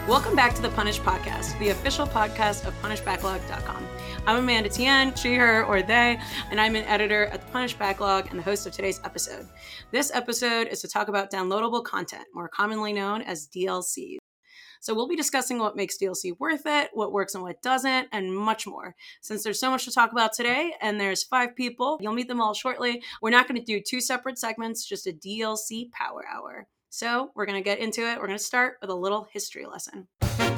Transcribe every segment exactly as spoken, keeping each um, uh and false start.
Welcome back to the Punish Podcast, the official podcast of Punish Backlog dot com. I'm Amanda Tien, she, her, or they, and I'm an editor at the Punish Backlog and the host of today's episode. This episode is to talk about downloadable content, more commonly known as D L Cs. So we'll be discussing what makes D L C worth it, what works and what doesn't, and much more. Since there's so much to talk about today, and there's five people, you'll meet them all shortly, we're not going to do two separate segments, just a D L C power hour. So we're going to get into it. We're going to start with a little history lesson.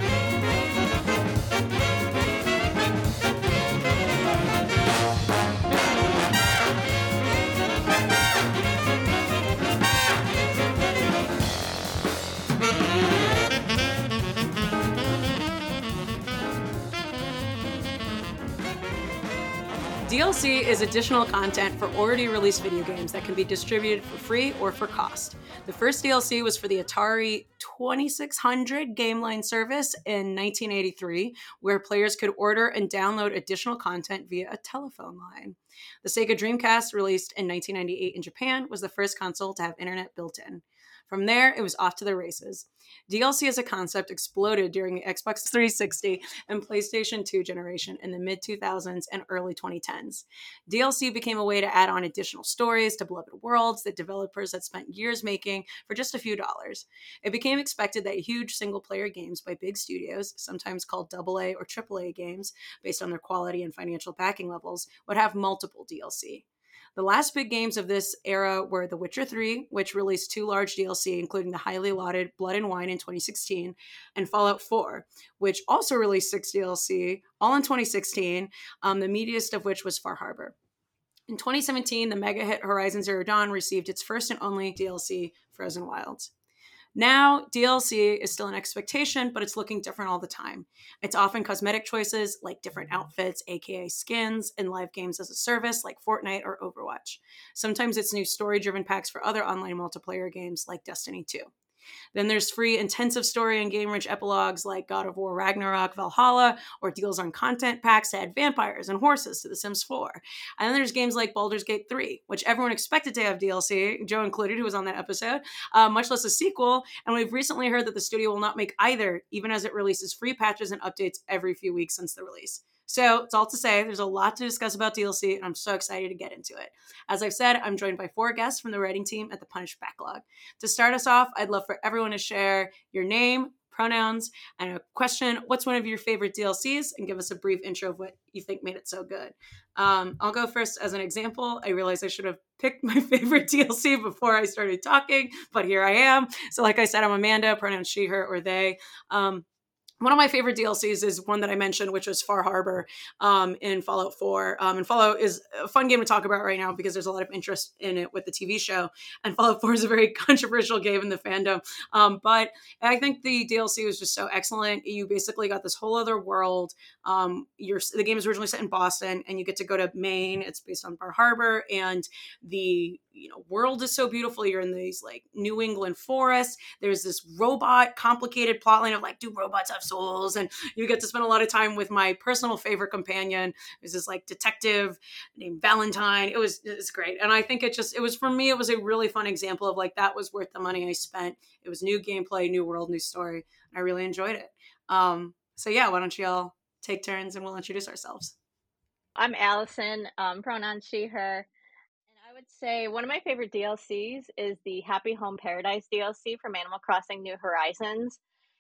D L C is additional content for already released video games that can be distributed for free or for cost. The first D L C was for the Atari twenty-six hundred game line service in nineteen eighty-three, where players could order and download additional content via a telephone line. The Sega Dreamcast, released in nineteen ninety-eight in Japan, was the first console to have internet built in. From there, it was off to the races. D L C as a concept exploded during the Xbox three sixty and PlayStation two generation in the mid two thousands and early twenty tens. D L C became a way to add on additional stories to beloved worlds that developers had spent years making for just a few dollars. It became expected that huge single-player games by big studios, sometimes called double A or triple A games, based on their quality and financial backing levels, would have multiple D L C. The last big games of this era were The Witcher three, which released two large D L C, including the highly lauded Blood and Wine in twenty sixteen, and Fallout four, which also released six D L C, all in twenty sixteen, um, the meatiest of which was Far Harbor. In twenty seventeen, the mega hit Horizon Zero Dawn received its first and only D L C, Frozen Wilds. Now, D L C is still an expectation, but it's looking different all the time. It's often cosmetic choices like different outfits, aka skins, and live games as a service like Fortnite or Overwatch. Sometimes it's new story-driven packs for other online multiplayer games like Destiny two. Then there's free intensive story and game-rich epilogues like God of War Ragnarok Valhalla, or deals on content packs to add vampires and horses to The Sims four. And then there's games like Baldur's Gate three, which everyone expected to have D L C, Joe included, who was on that episode, uh, much less a sequel. And we've recently heard that the studio will not make either, even as it releases free patches and updates every few weeks since the release. So it's all to say, there's a lot to discuss about D L C, and I'm so excited to get into it. As I've said, I'm joined by four guests from the writing team at the Punish Backlog. To start us off, I'd love for everyone to share your name, pronouns, and a question. What's one of your favorite D L Cs? And give us a brief intro of what you think made it so good. Um, I'll go first as an example. I realized I should have picked my favorite D L C before I started talking, but here I am. So like I said, I'm Amanda, pronouns she, her, or they. Um, One of my favorite D L Cs is one that I mentioned, which was Far Harbor um, in Fallout four. Um, and Fallout is a fun game to talk about right now because there's a lot of interest in it with the T V show. And Fallout four is a very controversial game in the fandom. Um, but I think the D L C was just so excellent. You basically got this whole other world. Um, you're, the game is originally set in Boston, and you get to go to Maine. It's based on Far Harbor, and the you know world is so beautiful. You're in these like New England forests. There's this robot, complicated plotline of like, do robots have souls? And you get to spend a lot of time with my personal favorite companion, who's this like detective named Valentine. It was it's great, and I think it just it was for me. It was a really fun example of like that was worth the money I spent. It was new gameplay, new world, new story. And I really enjoyed it. Um, so yeah, why don't you all take turns and we'll introduce ourselves. I'm Allison, um, pronoun she, her. And I would say one of my favorite D L Cs is the Happy Home Paradise D L C from Animal Crossing New Horizons.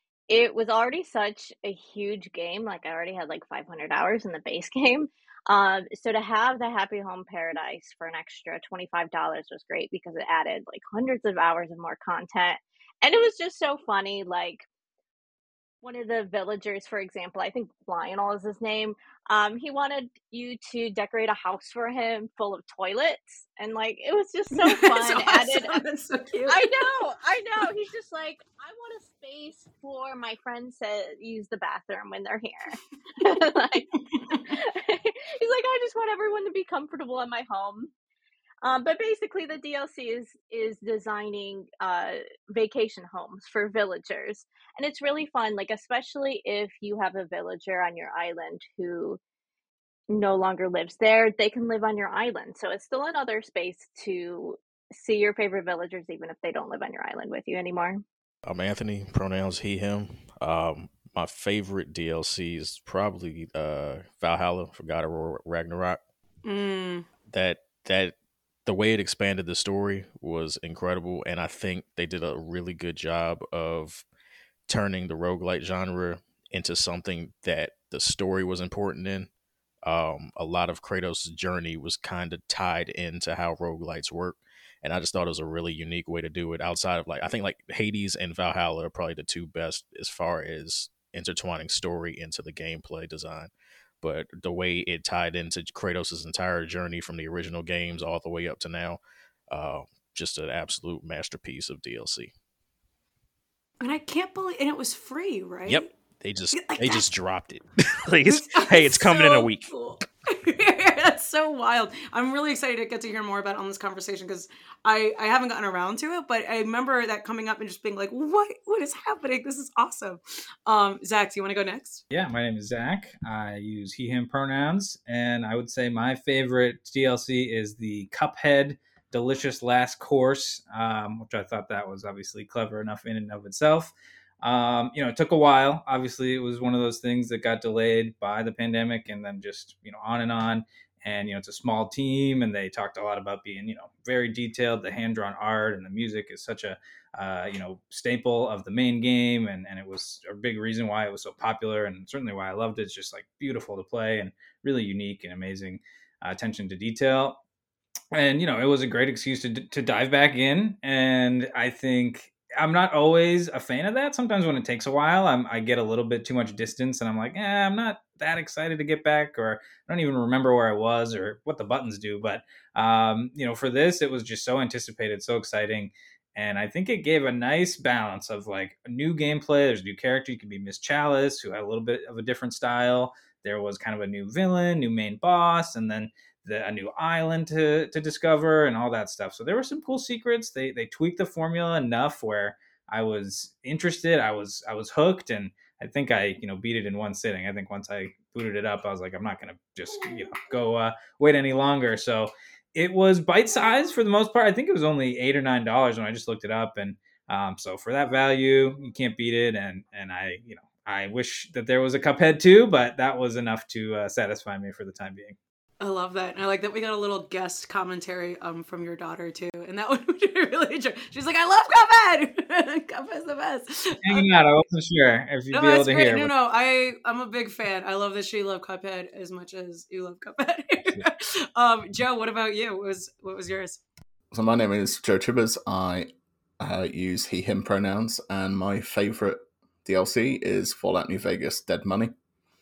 It was already such a huge game. Like I already had like five hundred hours in the base game. Um, so to have the Happy Home Paradise for an extra twenty-five dollars was great because it added like hundreds of hours of more content. And it was just so funny. Like one of the villagers, for example, I think Lionel is his name. Um, he wanted you to decorate a house for him full of toilets, and like it was just so fun. That's awesome. Added, That's so cute. I know, I know. He's just like, I want a space for my friends to use the bathroom when they're here. Like, he's like, I just want everyone to be comfortable in my home. Um, but basically, the D L C is is designing uh, vacation homes for villagers, and it's really fun. Like especially if you have a villager on your island who no longer lives there, they can live on your island. So it's still another space to see your favorite villagers, even if they don't live on your island with you anymore. I'm Anthony, pronouns he, him. Um, my favorite D L C is probably uh, Valhalla for God of War Ragnarok. Mm. That that the way it expanded the story was incredible, and I think they did a really good job of turning the roguelite genre into something that the story was important in. Um, a lot of Kratos' journey was kind of tied into how roguelites work. And I just thought it was a really unique way to do it outside of like, I think like Hades and Valhalla are probably the two best as far as intertwining story into the gameplay design. But the way it tied into Kratos' entire journey from the original games all the way up to now, uh, just an absolute masterpiece of D L C. And I can't believe, and it was free, Yep. right? They just Like they that's, just dropped it. Like it's, that's hey, it's coming in a so week. cool. That's so wild. I'm really excited to get to hear more about it on this conversation because I, I haven't gotten around to it, but I remember that coming up and just being like, what what is happening? This is awesome. Um, Zach, do you want to go next? Yeah, my name is Zach. I use he, him pronouns, and I would say my favorite D L C is the Cuphead Delicious Last Course, um, which I thought that was obviously clever enough in and of itself. Um, you know, it took a while. Obviously, it was one of those things that got delayed by the pandemic and then just, you know, on and on. And, you know, it's a small team and they talked a lot about being, you know, very detailed. The hand-drawn art and the music is such a, uh, you know, staple of the main game. And, and it was a big reason why it was so popular and certainly why I loved it. It's just like beautiful to play and really unique and amazing uh, attention to detail. And, you know, it was a great excuse to, to dive back in. And I think I'm not always a fan of that. Sometimes when it takes a while, I'm, I get a little bit too much distance and I'm like, eh, I'm not that excited to get back, or I don't even remember where I was or what the buttons do. But, um, you know, for this, it was just so anticipated, so exciting. And I think it gave a nice balance of like a new gameplay. There's a new character. You could be Miss Chalice, who had a little bit of a different style. There was kind of a new villain, new main boss, and then the, a new island to to discover and all that stuff. So there were some cool secrets. They they tweaked the formula enough where I was interested. I was I was hooked, and I think I you know beat it in one sitting. I think once I booted it up, I was like, I'm not gonna just you know go uh, wait any longer. So it was bite sized for the most part. I think it was only eight or nine dollars when I just looked it up, and um, so for that value, you can't beat it. And and I you know I wish that there was a Cuphead too, but that was enough to uh, satisfy me for the time being. I love that. And I like that we got a little guest commentary um from your daughter too. And that one was really interesting. She's like, I love Cuphead. Cuphead's the best. Hanging out, I wasn't sure if you'd No, be able that's to great. hear. No, but- no, I I'm a big fan. I love that she loved Cuphead as much as you love Cuphead. um, Joe, what about you? What was what was yours? So my name is Joe Chibbers. I uh, use he, him pronouns, and my favorite D L C is Fallout New Vegas Dead Money.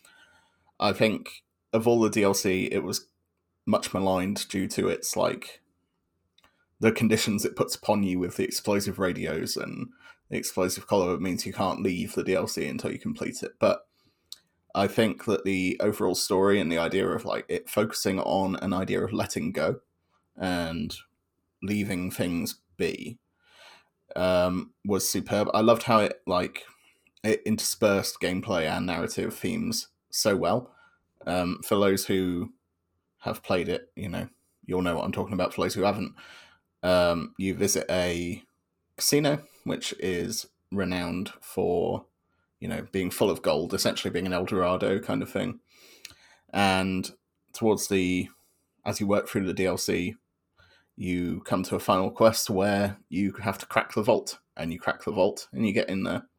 I think of all the D L C, it was much maligned due to its like the conditions it puts upon you with the explosive radios and the explosive collar. It means you can't leave the D L C until you complete it. But I think that the overall story and the idea of like it focusing on an idea of letting go and leaving things be um, was superb. I loved how it like it interspersed gameplay and narrative themes so well. Um, for those who have played it, you know, you'll know what I'm talking about. For those who haven't, um, you visit a casino, which is renowned for, you know, being full of gold, essentially being an El Dorado kind of thing. And towards the, as you work through the D L C, you come to a final quest where you have to crack the vault, and you crack the vault, and you get in there,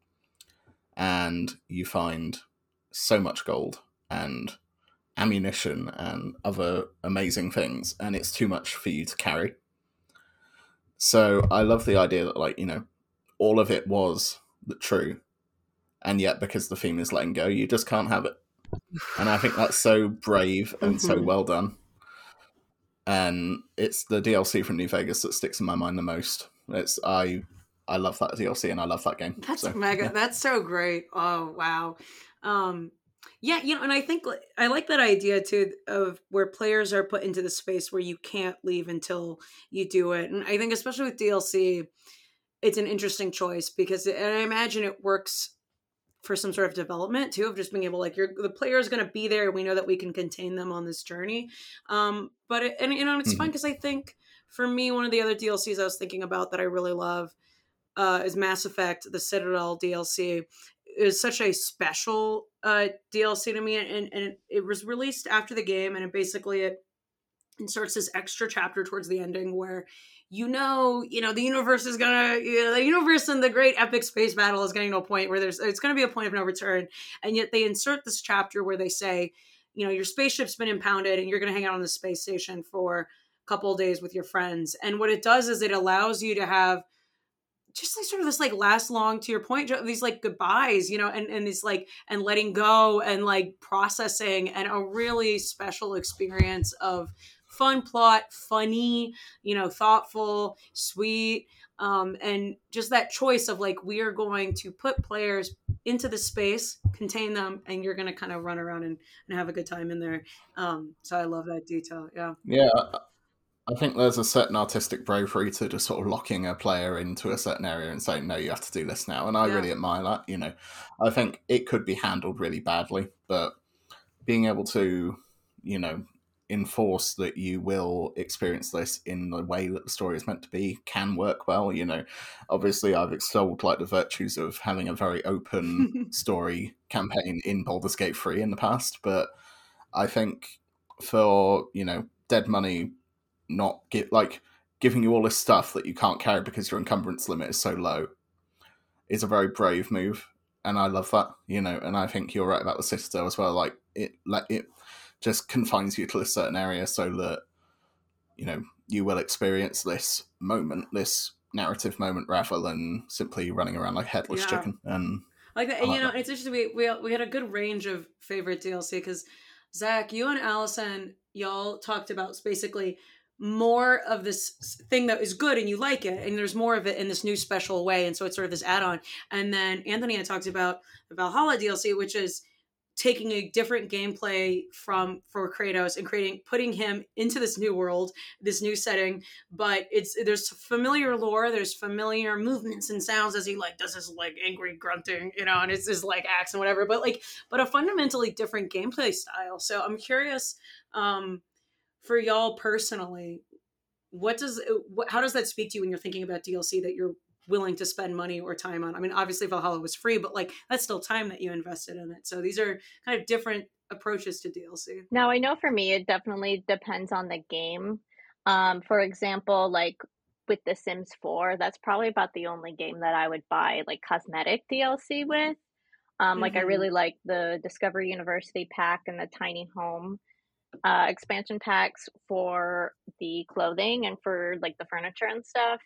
and you find so much gold and ammunition and other amazing things, and it's too much for you to carry. So I love the idea that, like, you know, all of it was the true, and yet because the theme is letting go, you just can't have it. And I think that's so brave and mm-hmm. so well done. And it's the D L C from New Vegas that sticks in my mind the most. It's I I love that D L C and I love that game. That's so, mega. Yeah. That's so great. Oh wow. Um, yeah, you know, and I think I like that idea too of where players are put into the space where you can't leave until you do it. And I think especially with D L C, it's an interesting choice because, and I imagine it works for some sort of development too, of just being able, like, you're the player is going to be there. We know that we can contain them on this journey. Um, but it, and you know, it's mm-hmm. fun because I think for me, one of the other D L Cs I was thinking about that I really love uh, is Mass Effect, the Citadel D L C. is such a special uh, D L C to me, and, and it, it was released after the game, and it basically it inserts this extra chapter towards the ending where you know, you know, the universe is gonna, you know, the universe and the great epic space battle is getting to a point where there's, it's gonna be a point of no return. And yet they insert this chapter where they say, you know, your spaceship's been impounded and you're gonna hang out on the space station for a couple of days with your friends. And what it does is it allows you to have just like sort of this like last long, to your point, these like goodbyes, you know, and, and these like, and letting go and like processing, and a really special experience of fun plot, funny, you know, thoughtful, sweet, um, and just that choice of like, we are going to put players into the space, contain them, and you're going to kind of run around and, and have a good time in there. Um, so I love that detail. Yeah. Yeah. I think there's a certain artistic bravery to just sort of locking a player into a certain area and saying, no, you have to do this now. And I yeah. really admire that. You know, I think it could be handled really badly, but being able to, you know, enforce that you will experience this in the way that the story is meant to be can work well. You know, obviously I've extolled like the virtues of having a very open story campaign in Baldur's Gate three in the past, but I think for, you know, Dead Money not get like giving you all this stuff that you can't carry because your encumbrance limit is so low is a very brave move, and I love that, you know. And I think you're right about the Citadel as well. Like it, like it just confines you to a certain area so that, you know, you will experience this moment, this narrative moment, rather than simply running around like a headless yeah. chicken. And like that, and, like you know, that. It's interesting. We we we had a good range of favorite D L C because Zach, you and Allison, y'all talked about basically more of this thing that is good and you like it, and there's more of it in this new special way, and so it's sort of this add-on. And then Anthony had talked about the Valhalla D L C, which is taking a different gameplay from for Kratos and creating putting him into this new world, this new setting, but it's there's familiar lore, there's familiar movements and sounds as he like does his like angry grunting, you know, and it's his like axe and whatever, but like but a fundamentally different gameplay style. So I'm curious, um for y'all personally, what does what, how does that speak to you when you're thinking about D L C that you're willing to spend money or time on? I mean, obviously Valhalla was free, but like that's still time that you invested in it. So these are kind of different approaches to D L C. Now, I know for me, it definitely depends on the game. Um, for example, like with The Sims four, that's probably about the only game that I would buy like cosmetic D L C with. Um, mm-hmm. Like I really like the Discovery University pack and the Tiny Home uh, expansion packs for the clothing and for like the furniture and stuff.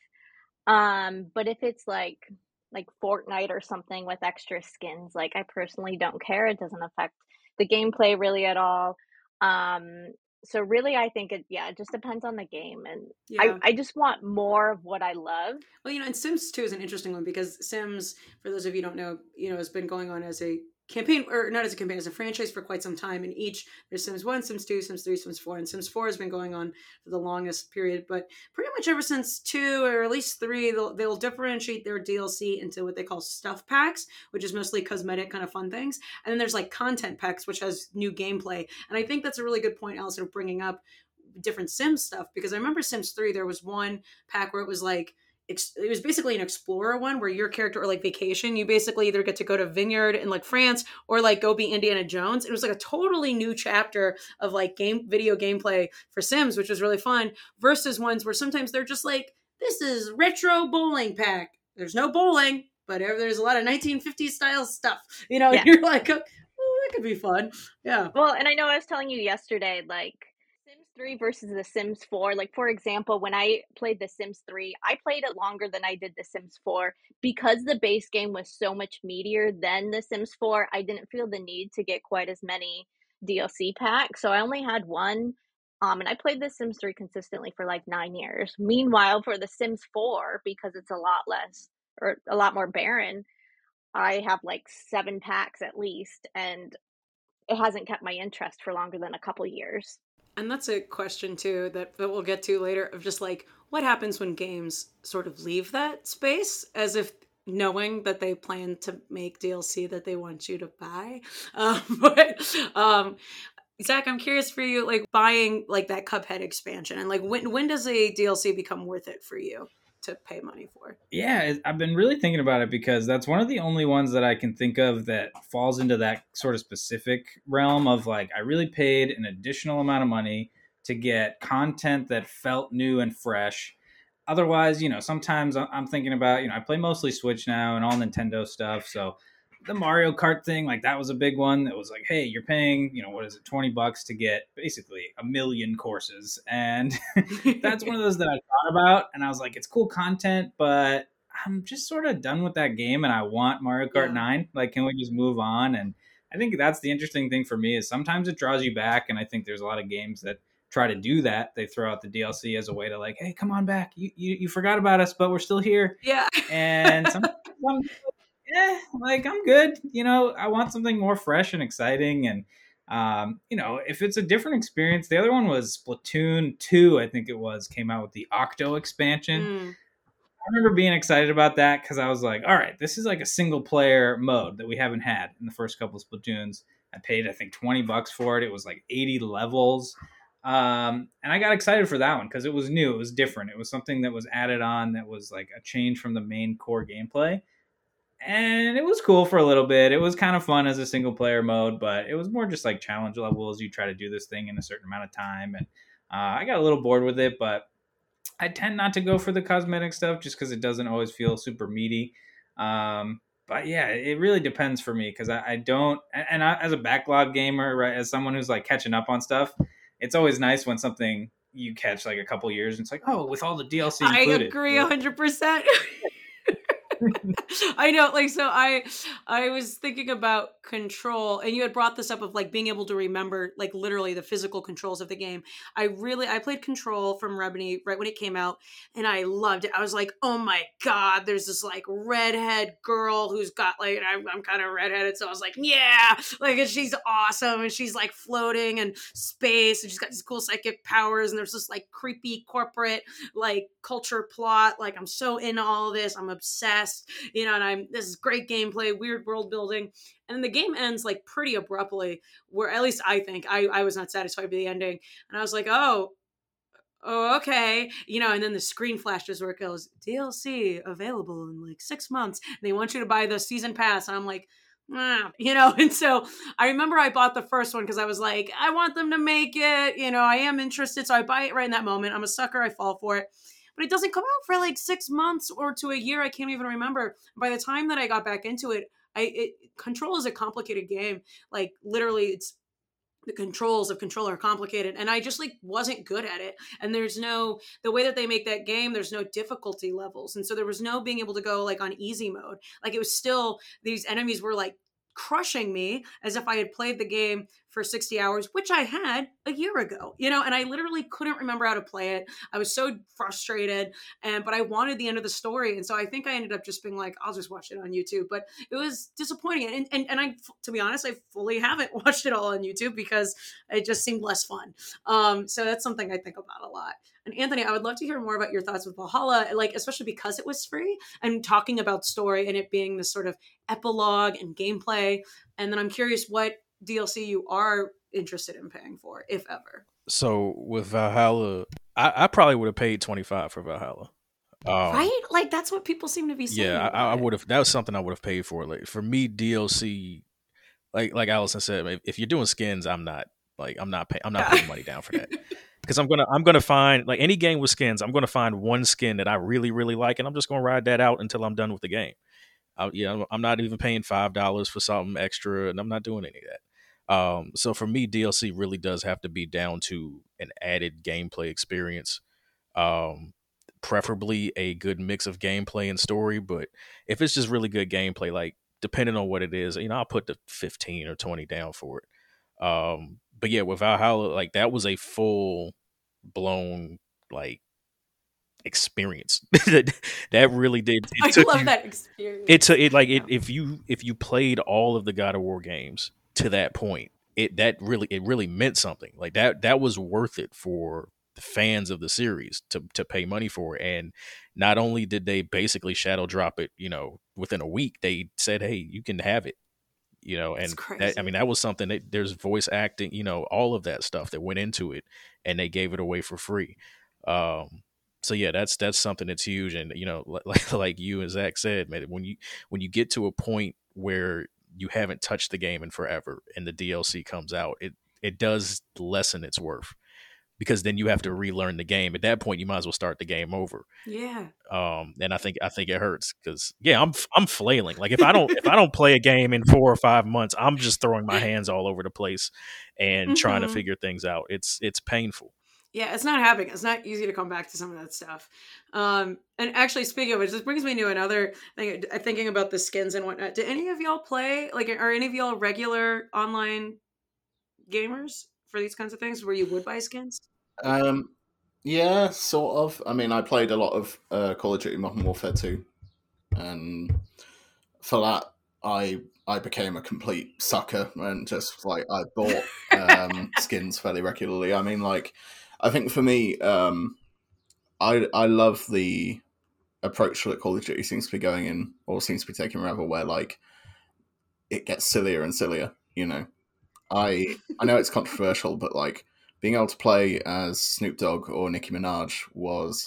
Um, but if it's like like Fortnite or something with extra skins, like I personally don't care. It doesn't affect the gameplay really at all. Um, so really, I think it yeah, it just depends on the game, and yeah. I I just want more of what I love. Well, you know, and Sims two is an interesting one because Sims, for those of you who don't know, you know, has been going on as a campaign, or not as a campaign, as a franchise for quite some time. And each, there's Sims one, Sims two, Sims three, Sims four, and Sims four has been going on for the longest period. But pretty much ever since two, or at least three, they'll, they'll differentiate their D L C into what they call stuff packs, which is mostly cosmetic kind of fun things. And then there's like content packs, which has new gameplay. And I think that's a really good point, Allison, of bringing up different Sims stuff, because I remember Sims three, there was one pack where it was like, it was basically an explorer one where your character, or like vacation, you basically either get to go to Vineyard in like France or like go be Indiana Jones. It was like a totally new chapter of like game video gameplay for Sims, which was really fun, versus ones where sometimes they're just like, this is retro bowling pack. There's no bowling, but there's a lot of nineteen fifties style stuff, you know, yeah. And you're like, oh, that could be fun. Yeah. Well, and I know I was telling you yesterday, like, three versus The Sims four. Like, for example, when I played The Sims three, I played it longer than I did The Sims four because the base game was so much meatier than The Sims four. I didn't feel the need to get quite as many D L C packs, so I only had one. Um, and I played The Sims three consistently for like nine years. Meanwhile, for The Sims four, because it's a lot less or a lot more barren, I have like seven packs at least, and it hasn't kept my interest for longer than a couple years. And that's a question too that, that we'll get to later, of just like what happens when games sort of leave that space, as if knowing that they plan to make D L C that they want you to buy. Um, but um, Zach, I'm curious for you, like buying like that Cuphead expansion, and like when when does a D L C become worth it for you? to pay money for. Yeah, it- I've been really thinking about it because that's one of the only ones that I can think of that falls into that sort of specific realm of like, I really paid an additional amount of money to get content that felt new and fresh. Otherwise, you know, sometimes I- I'm thinking about, you know, I play mostly Switch now and all Nintendo stuff. So the Mario Kart thing, like that was a big one that was like, hey, you're paying, you know, what is it, twenty bucks to get basically a million courses. And that's one of those that I thought about and I was like, it's cool content, but I'm just sort of done with that game and I want Mario Kart Yeah. nine. Like, can we just move on? And I think that's the interesting thing for me is sometimes it draws you back. And I think there's a lot of games that try to do that. They throw out the D L C as a way to like, hey, come on back. You you, you forgot about us, but we're still here. Yeah. And sometimes I'm yeah, like I'm good. You know, I want something more fresh and exciting. And, um, you know, if it's a different experience, the other one was Splatoon two, I think it was, came out with the Octo expansion. Mm. I remember being excited about that because I was like, all right, this is like a single player mode that we haven't had in the first couple of Splatoons. I paid, I think, twenty bucks for it. It was like eighty levels. Um, and I got excited for that one because it was new. It was different. It was something that was added on that was like a change from the main core gameplay. And it was cool for a little bit. It was kind of fun as a single player mode, but it was more just like challenge levels. You try to do this thing in a certain amount of time. And uh, I got a little bored with it, but I tend not to go for the cosmetic stuff just because it doesn't always feel super meaty. Um, but yeah, it really depends for me because I, I don't, and I, as a backlog gamer, right, as someone who's like catching up on stuff, it's always nice when something you catch like a couple years and it's like, oh, with all the D L C included. I agree one hundred percent. I know, like, so I I was thinking about Control, and you had brought this up of like being able to remember like literally the physical controls of the game. I really I played Control from Remedy right when it came out, and I loved it. I was like, oh my god, there's this like redhead girl who's got like I'm, I'm kind of redheaded, so I was like, yeah, like, and she's awesome, and she's like floating in space, and she's got these cool psychic powers, and there's this like creepy corporate like culture plot. Like, I'm so into all of this. I'm obsessed, you know, and I'm, this is great gameplay, weird world building. And then the game ends like pretty abruptly, where at least I think I, I was not satisfied with the ending. And I was like, oh, oh, okay. You know, and then the screen flashes where it goes, D L C available in like six months. And they want you to buy the season pass. And I'm like, ah, you know, and so I remember I bought the first one because I was like, I want them to make it, you know, I am interested. So I buy it right in that moment. I'm a sucker. I fall for it. But it doesn't come out for like six months or to a year. I can't even remember. By the time that I got back into it, I it, Control is a complicated game. Like, literally, it's the controls of Control are complicated, and I just like wasn't good at it. And there's no, the way that they make that game, there's no difficulty levels, and so there was no being able to go like on easy mode. Like, it was still, these enemies were like crushing me as if I had played the game for sixty hours, which I had a year ago, you know, and I literally couldn't remember how to play it. I was so frustrated, and but I wanted the end of the story. And so I think I ended up just being like, I'll just watch it on YouTube. But it was disappointing. And and, and I, to be honest, I fully haven't watched it all on YouTube because it just seemed less fun. Um, so that's something I think about a lot. And Anthony, I would love to hear more about your thoughts with Valhalla, like especially because it was free and talking about story and it being this sort of epilogue and gameplay. And then I'm curious what D L C you are interested in paying for, if ever. So with Valhalla, I, I probably would have paid twenty-five for Valhalla. Um, right? Like, that's what people seem to be saying. Yeah, about I, I it. would have. That was something I would have paid for. Like, for me, D L C, like like Allison said, if, if you're doing skins, I'm not like I'm not pay, I'm not putting money down for that. Because I'm gonna I'm gonna find, like, any game with skins, I'm gonna find one skin that I really really like, and I'm just gonna ride that out until I'm done with the game. I, yeah, I'm not even paying five dollars for something extra, and I'm not doing any of that. Um, so for me, D L C really does have to be down to an added gameplay experience, um, preferably a good mix of gameplay and story. But if it's just really good gameplay, like, depending on what it is, you know, I'll put the fifteen or twenty down for it. Um, but yeah, with Valhalla, like, that was a full blown like experience. that that really did. I It took love you, that experience. It took it like it, if you if you played all of the God of War games to that point, it that really it really meant something. Like, that that was worth it for the fans of the series to to pay money for it. And not only did they basically shadow drop it, you know, within a week, they said, hey, you can have it. You know, and that, I mean, that was something that there's voice acting, you know, all of that stuff that went into it, and they gave it away for free. Um, so yeah, that's that's something that's huge. And you know, like like you and Zach said, man, when you when you get to a point where you haven't touched the game in forever and the D L C comes out, it it does lessen its worth, because then you have to relearn the game. At that point, you might as well start the game over. Yeah. Um, and I think I think it hurts because yeah, I'm I'm flailing. Like if I don't if I don't play a game in four or five months, I'm just throwing my hands all over the place and mm-hmm. trying to figure things out. It's it's painful. Yeah, it's not happening. It's not easy to come back to some of that stuff. Um, and actually, speaking of which, this brings me to another thing. Thinking about the skins and whatnot. Do any of y'all play? Like, are any of y'all regular online gamers for these kinds of things where you would buy skins? Um, yeah, sort of. I mean, I played a lot of uh, Call of Duty Modern Warfare two, and for that, I I became a complete sucker and just like I bought um, skins fairly regularly. I mean, like. I think for me, um, I I love the approach that Call of Duty seems to be going in, or seems to be taking rather, where like it gets sillier and sillier. You know, I I know it's controversial, but like being able to play as Snoop Dogg or Nicki Minaj was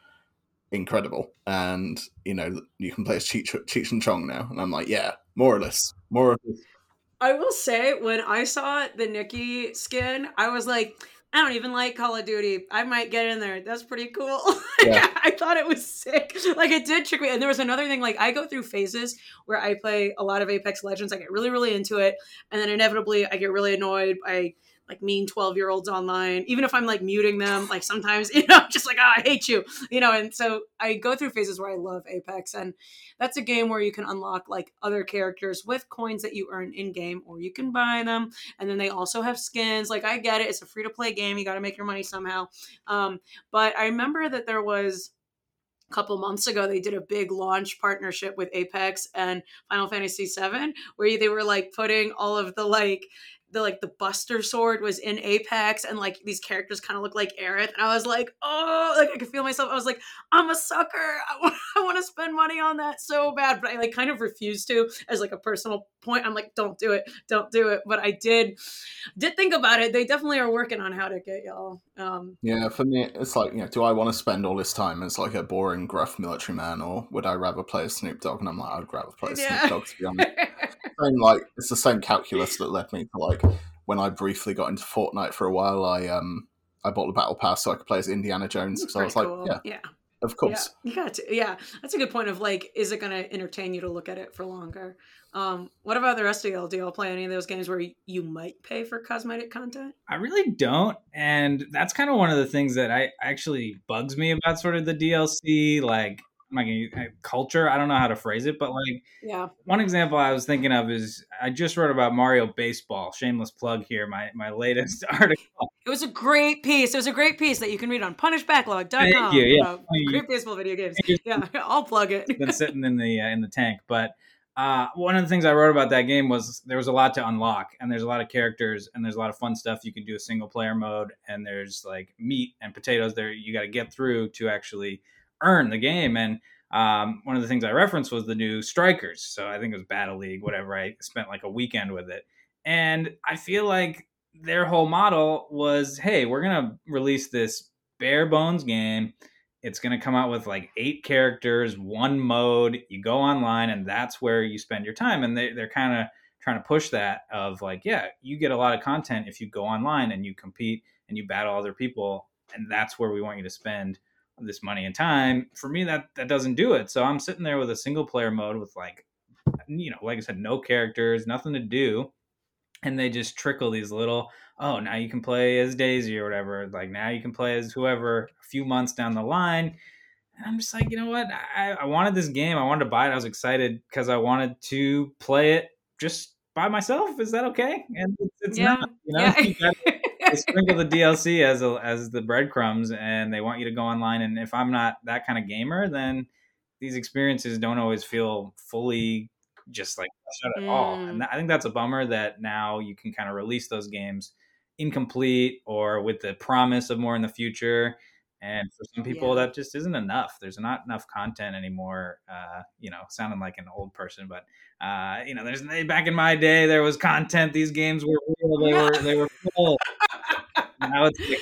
incredible, and you know you can play as Cheech, Cheech and Chong now, and I'm like, yeah, more or less, more or less. I will say, when I saw the Nicki skin, I was like, I don't even like Call of Duty. I might get in there. That's pretty cool. Yeah. I thought it was sick. Like, it did trick me. And there was another thing, like, I go through phases where I play a lot of Apex Legends. I get really, really into it. And then inevitably I get really annoyed by like mean twelve year olds online, even if I'm like muting them, like sometimes, you know, just like, oh, I hate you, you know? And so I go through phases where I love Apex, and that's a game where you can unlock like other characters with coins that you earn in game, or you can buy them. And then they also have skins. Like, I get it. It's a free to play game. You got to make your money somehow. Um, but I remember that there was a couple months ago, they did a big launch partnership with Apex and Final Fantasy seven, where they were like putting all of the like, the like the Buster Sword was in Apex, and like these characters kind of look like Aerith, and I was like, oh, like I could feel myself. I was like, I'm a sucker. I want, I want to spend money on that so bad, but I like kind of refused to as like a personal point. I'm like, don't do it, don't do it. But I did, did think about it. They definitely are working on how to get y'all. Um, yeah, for me, it's like, you know, do I want to spend all this time as like a boring, gruff military man, or would I rather play as Snoop Dogg? And I'm like, I'd rather play as yeah. Snoop Dogg, to be honest. Same, like it's the same calculus that led me to like when I briefly got into Fortnite for a while. I um I bought the battle pass so I could play as Indiana Jones, because I was like, cool. yeah, yeah, of course, yeah, you got to, yeah. That's a good point of like, is it going to entertain you to look at it for longer? Um, what about the rest of y'all? Do y'all play any of those games where you might pay for cosmetic content? I really don't, and that's kind of one of the things that I actually bugs me about sort of the D L C, like. Like culture, I don't know how to phrase it, but like, yeah. One example I was thinking of is I just wrote about Mario Baseball. Shameless plug here, my my latest article. It was a great piece. It was a great piece that you can read on Punish Backlog dot com. Thank you. Yeah, about great baseball video games. Yeah, I'll plug it. It's been sitting in the uh, in the tank, but uh, one of the things I wrote about that game was there was a lot to unlock, and there's a lot of characters, and there's a lot of fun stuff you can do a single player mode, and there's like meat and potatoes there you got to get through to actually earn the game. And um, one of the things I referenced was the new Strikers. So I think it was Battle League, whatever. I spent like a weekend with it. And I feel like their whole model was, hey, we're going to release this bare bones game. It's going to come out with like eight characters, one mode. You go online, and that's where you spend your time. And they, they're kind of trying to push that of like, yeah, you get a lot of content if you go online and you compete and you battle other people. And that's where we want you to spend this money and time. For me, that that doesn't do it. So I'm sitting there with a single player mode with like, you know, like I said, no characters, nothing to do. And they just trickle these little, oh, now you can play as Daisy or whatever. Like now you can play as whoever a few months down the line. And I'm just like, you know what? I, I wanted this game. I wanted to buy it. I was excited because I wanted to play it just by myself. Is that okay? And it's, it's yeah. not, you know, yeah. you gotta, they sprinkle the D L C as a, as the breadcrumbs, and they want you to go online. And if I'm not that kind of gamer, then these experiences don't always feel fully just like at mm. all. And I think that's a bummer that now you can kind of release those games incomplete or with the promise of more in the future. And for some people, yeah. that just isn't enough. There's not enough content anymore. Uh, you know, sounding like an old person, but uh, you know, there's back in my day, there was content. These games were real. They were they were full. Now it's like, well,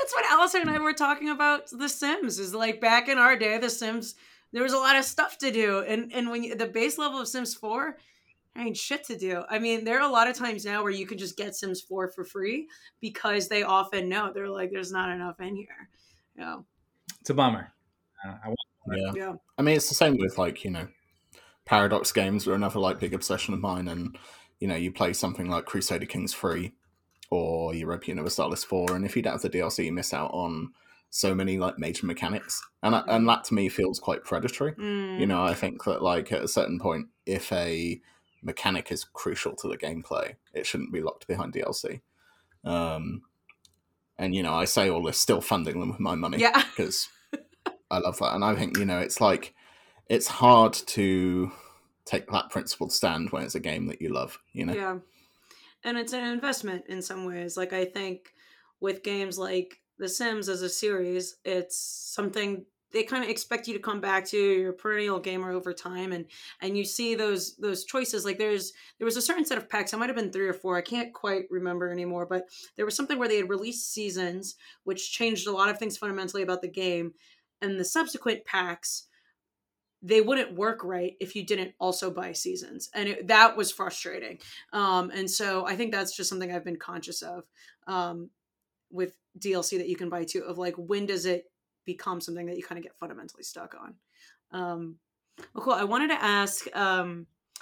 that's what Allison and I were talking about. The Sims is like back in our day, The Sims, there was a lot of stuff to do. And, and when you, the base level of Sims four, I ain't shit to do. I mean, there are a lot of times now where you can just get Sims four for free because they often know they're like, there's not enough in here. You know? It's a bummer. Uh, I want Yeah. Yeah. I mean, it's the same with like, you know, Paradox games are another like big obsession of mine. And, you know, you play something like Crusader Kings three or Europa Universalis four, and if you don't have the D L C, you miss out on so many like major mechanics. And, and that to me feels quite predatory. Mm. You know, I think that like at a certain point, if a mechanic is crucial to the gameplay, it shouldn't be locked behind D L C. Um, and, you know, I say all this still funding them with my money Yeah. because I love that. And I think, you know, it's like, it's hard to take that principled stand when it's a game that you love, you know? Yeah. And it's an investment in some ways. Like, I think with games like The Sims as a series, it's something they kind of expect you to come back to. You're a perennial gamer over time, and and you see those those choices. Like there's there was a certain set of packs. It might have been three or four. I can't quite remember anymore. But there was something where they had released seasons, which changed a lot of things fundamentally about the game. And the subsequent packs, they wouldn't work right if you didn't also buy seasons. And it, that was frustrating. Um, and so I think that's just something I've been conscious of um, with D L C that you can buy too, of like, when does it become something that you kind of get fundamentally stuck on? Um, well, cool. I wanted to ask um,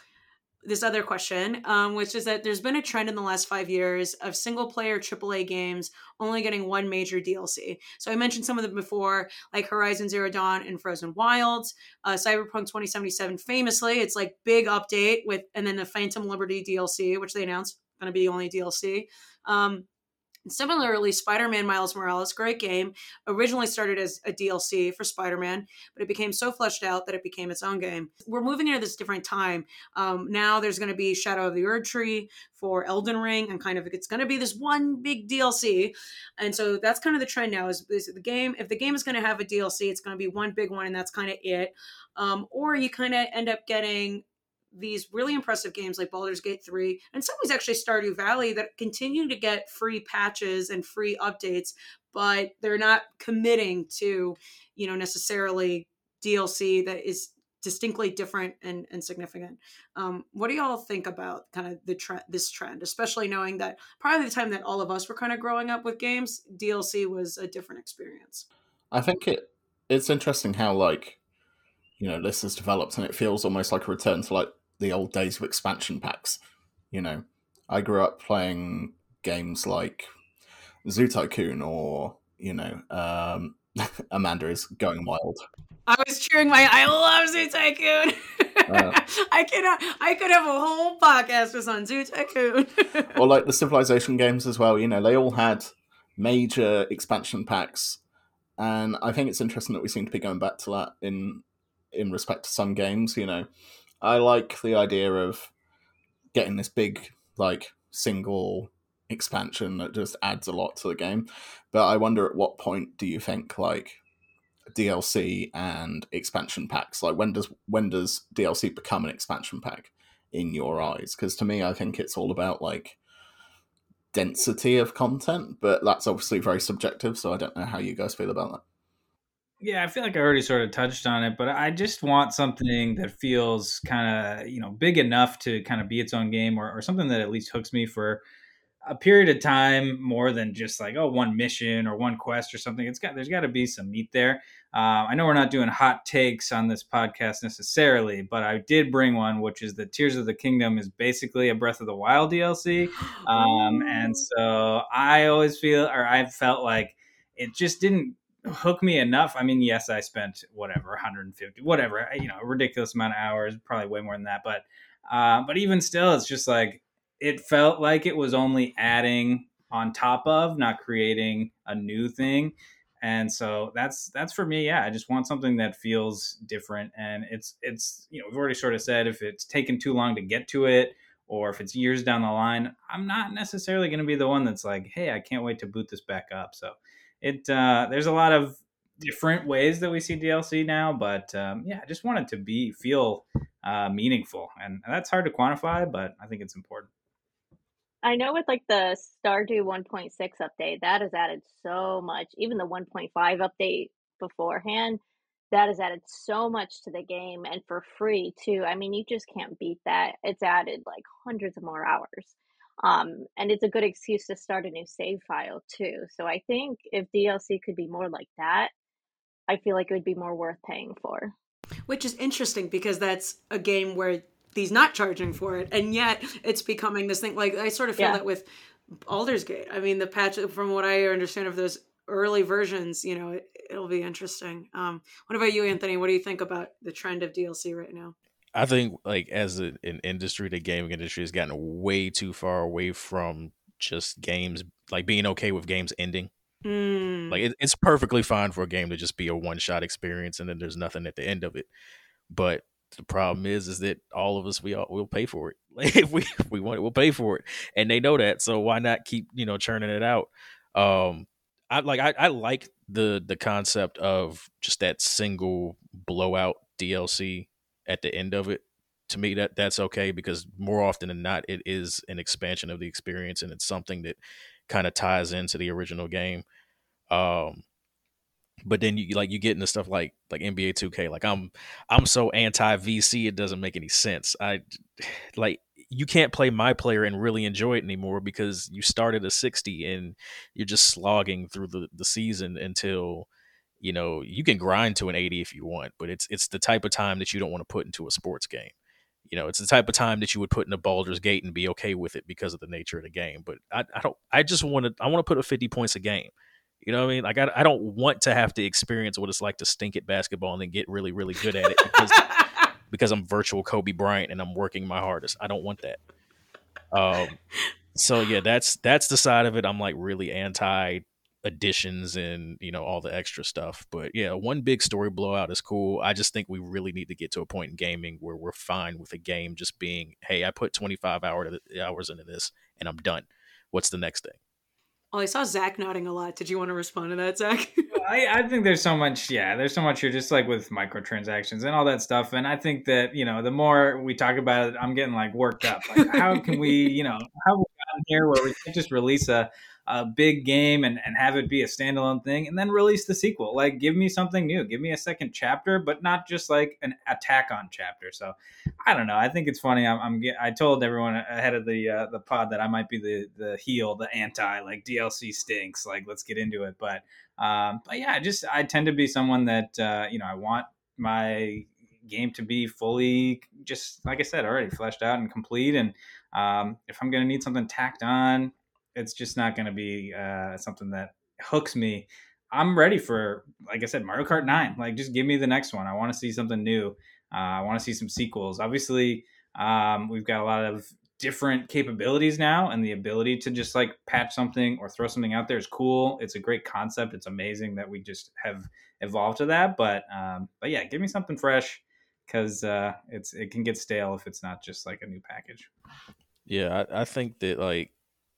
this other question, um, which is that there's been a trend in the last five years of single player triple A games only getting one major D L C. So I mentioned some of them before, like Horizon Zero Dawn and Frozen Wilds, uh, Cyberpunk twenty seventy-seven. Famously, it's like big update with, and then the Phantom Liberty D L C, which they announced going to be the only D L C. Um, Similarly, Spider-Man Miles Morales, great game, originally started as a D L C for Spider-Man, but it became so fleshed out that it became its own game. We're moving into this different time. Um, now there's going to be Shadow of the Erdtree for Elden Ring, and kind of it's going to be this one big D L C. And so that's kind of the trend now is, is the game. If the game is going to have a D L C, it's going to be one big one, and that's kind of it. Um, or you kind of end up getting these really impressive games like Baldur's Gate three, and some ways actually Stardew Valley, that continue to get free patches and free updates, but they're not committing to, you know, necessarily D L C that is distinctly different and, and significant. Um, what do y'all think about kind of the trend, this trend, especially knowing that probably the time that all of us were kind of growing up with games, D L C was a different experience? I think it it's interesting how, like, you know, this has developed, and it feels almost like a return to like the old days of expansion packs. You know, I grew up playing games like Zoo Tycoon, or, you know, um, Amanda is going wild. I was cheering my, I love Zoo Tycoon. Uh, I could I could have a whole podcast just on Zoo Tycoon. Or like the Civilization games as well. You know, they all had major expansion packs, and I think it's interesting that we seem to be going back to that in in respect to some games. You know, I like the idea of getting this big, like, single expansion that just adds a lot to the game. But I wonder, at what point do you think, like, D L C and expansion packs, like, when does when does D L C become an expansion pack in your eyes? Because to me, I think it's all about, like, density of content, but that's obviously very subjective, so I don't know how you guys feel about that. Yeah, I feel like I already sort of touched on it, but I just want something that feels kind of, you know, big enough to kind of be its own game, or, or something that at least hooks me for a period of time, more than just like, oh, one mission or one quest or something. It's got, there's got to be some meat there. Uh, I know we're not doing hot takes on this podcast necessarily, but I did bring one, which is that Tears of the Kingdom is basically a Breath of the Wild D L C. Um, and so I always feel, or I've felt like it just didn't hook me enough. I mean, yes, I spent whatever, one hundred fifty, whatever, you know, a ridiculous amount of hours, probably way more than that. But, uh, but even still, it's just like, it felt like it was only adding on top of, not creating a new thing. And so that's, that's for me. Yeah. I just want something that feels different. And it's, it's, you know, we've already sort of said, if it's taken too long to get to it, or if it's years down the line, I'm not necessarily going to be the one that's like, hey, I can't wait to boot this back up. So it, uh, there's a lot of different ways that we see D L C now, but um, yeah, I just want it to be, feel uh, meaningful. And that's hard to quantify, but I think it's important. I know with like the Stardew one point six update, that has added so much. Even the one point five update beforehand, that has added so much to the game and for free too. I mean, you just can't beat that. It's added like hundreds of more hours. Um, and it's a good excuse to start a new save file too. So I think if D L C could be more like that, I feel like it would be more worth paying for. Which is interesting because that's a game where he's not charging for it, and yet it's becoming this thing. Like, I sort of feel Yeah. that with Baldur's Gate. I mean, the patch, from what I understand of those early versions, you know, it, it'll be interesting. Um, what about you, Anthony? What do you think about the trend of D L C right now? I think, like, as a, an industry, the gaming industry has gotten way too far away from just games, like being okay with games ending. Mm. Like, it, it's perfectly fine for a game to just be a one shot experience, and then there's nothing at the end of it. But the problem is, is that all of us, we all will pay for it. Like, if we if we want it, we'll pay for it, and they know that. So why not keep, you know, churning it out? Um, I like I, I like the the concept of just that single blowout D L C at the end of it. To me, that that's okay, because more often than not, it is an expansion of the experience, and it's something that kind of ties into the original game. Um, but then you like you get into stuff like like N B A two K. Like I'm I'm so anti V C, it doesn't make any sense. I like you can't play my player and really enjoy it anymore because you started a sixty and you're just slogging through the, the season until, you know, you can grind to an eighty if you want, but it's it's the type of time that you don't want to put into a sports game. You know, it's the type of time that you would put in a Baldur's Gate and be okay with it because of the nature of the game. But I, I don't. I just want to. I want to put up fifty points a game. You know what I mean? Like I, I don't want to have to experience what it's like to stink at basketball and then get really, really good at it because because I'm virtual Kobe Bryant and I'm working my hardest. I don't want that. Um. So yeah, that's that's the side of it. I'm like really anti additions and, you know, all the extra stuff. But yeah, one big story blowout is cool. I just think we really need to get to a point in gaming where we're fine with a game just being, hey, I put twenty-five hour, hours into this and I'm done. What's the next thing? Well, I saw Zach nodding a lot. Did you want to respond to that, Zach? I, I think there's so much, yeah, there's so much here, just like with microtransactions and all that stuff. And I think that, you know, the more we talk about it, I'm getting like worked up. Like, how can we, you know, how have we gotten here where we can't just release a, a big game and, and have it be a standalone thing and then release the sequel? Like, give me something new. Give me a second chapter, but not just like an attack on chapter. So I don't know. I think it's funny. I'm, I'm I told everyone ahead of the uh, the pod that I might be the the heel, the anti, like D L C stinks. Like, let's get into it. But um, but yeah, just I tend to be someone that uh, you know, I want my game to be fully, just like I said already, fleshed out and complete. And um, if I'm gonna need something tacked on, it's just not going to be uh, something that hooks me. I'm ready for, like I said, Mario Kart nine. Like, just give me the next one. I want to see something new. Uh, I want to see some sequels. Obviously, um, we've got a lot of different capabilities now, and the ability to just like patch something or throw something out there is cool. It's a great concept. It's amazing that we just have evolved to that. But um, but yeah, give me something fresh, because uh, it's it can get stale if it's not just like a new package. Yeah, I, I think that like.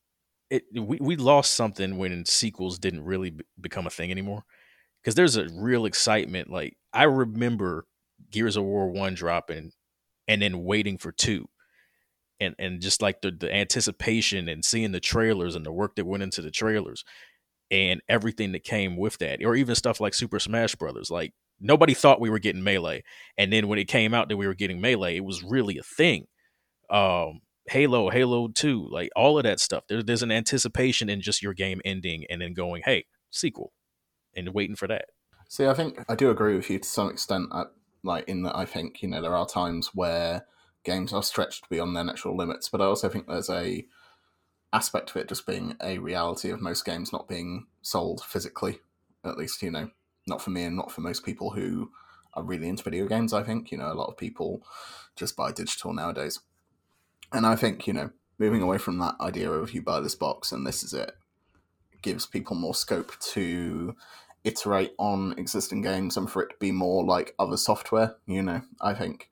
It, we, we lost something when sequels didn't really b- become a thing anymore, because there's a real excitement. Like, I remember Gears of War one dropping and then waiting for two, and and just like the, the anticipation and seeing the trailers and the work that went into the trailers and everything that came with that, or even stuff like Super Smash Brothers. Like, nobody thought we were getting Melee, and then when it came out that we were getting Melee, it was really a thing. Um, Halo, Halo two, like all of that stuff. There, there's an anticipation in just your game ending and then going, hey, sequel, and waiting for that. See, I think I do agree with you to some extent, uh, like in that I think, you know, there are times where games are stretched beyond their natural limits, but I also think there's a aspect of it just being a reality of most games not being sold physically, at least, you know, not for me and not for most people who are really into video games. I think, you know, a lot of people just buy digital nowadays. And I think, you know, moving away from that idea of you buy this box and this is it, gives people more scope to iterate on existing games and for it to be more like other software. You know, I think,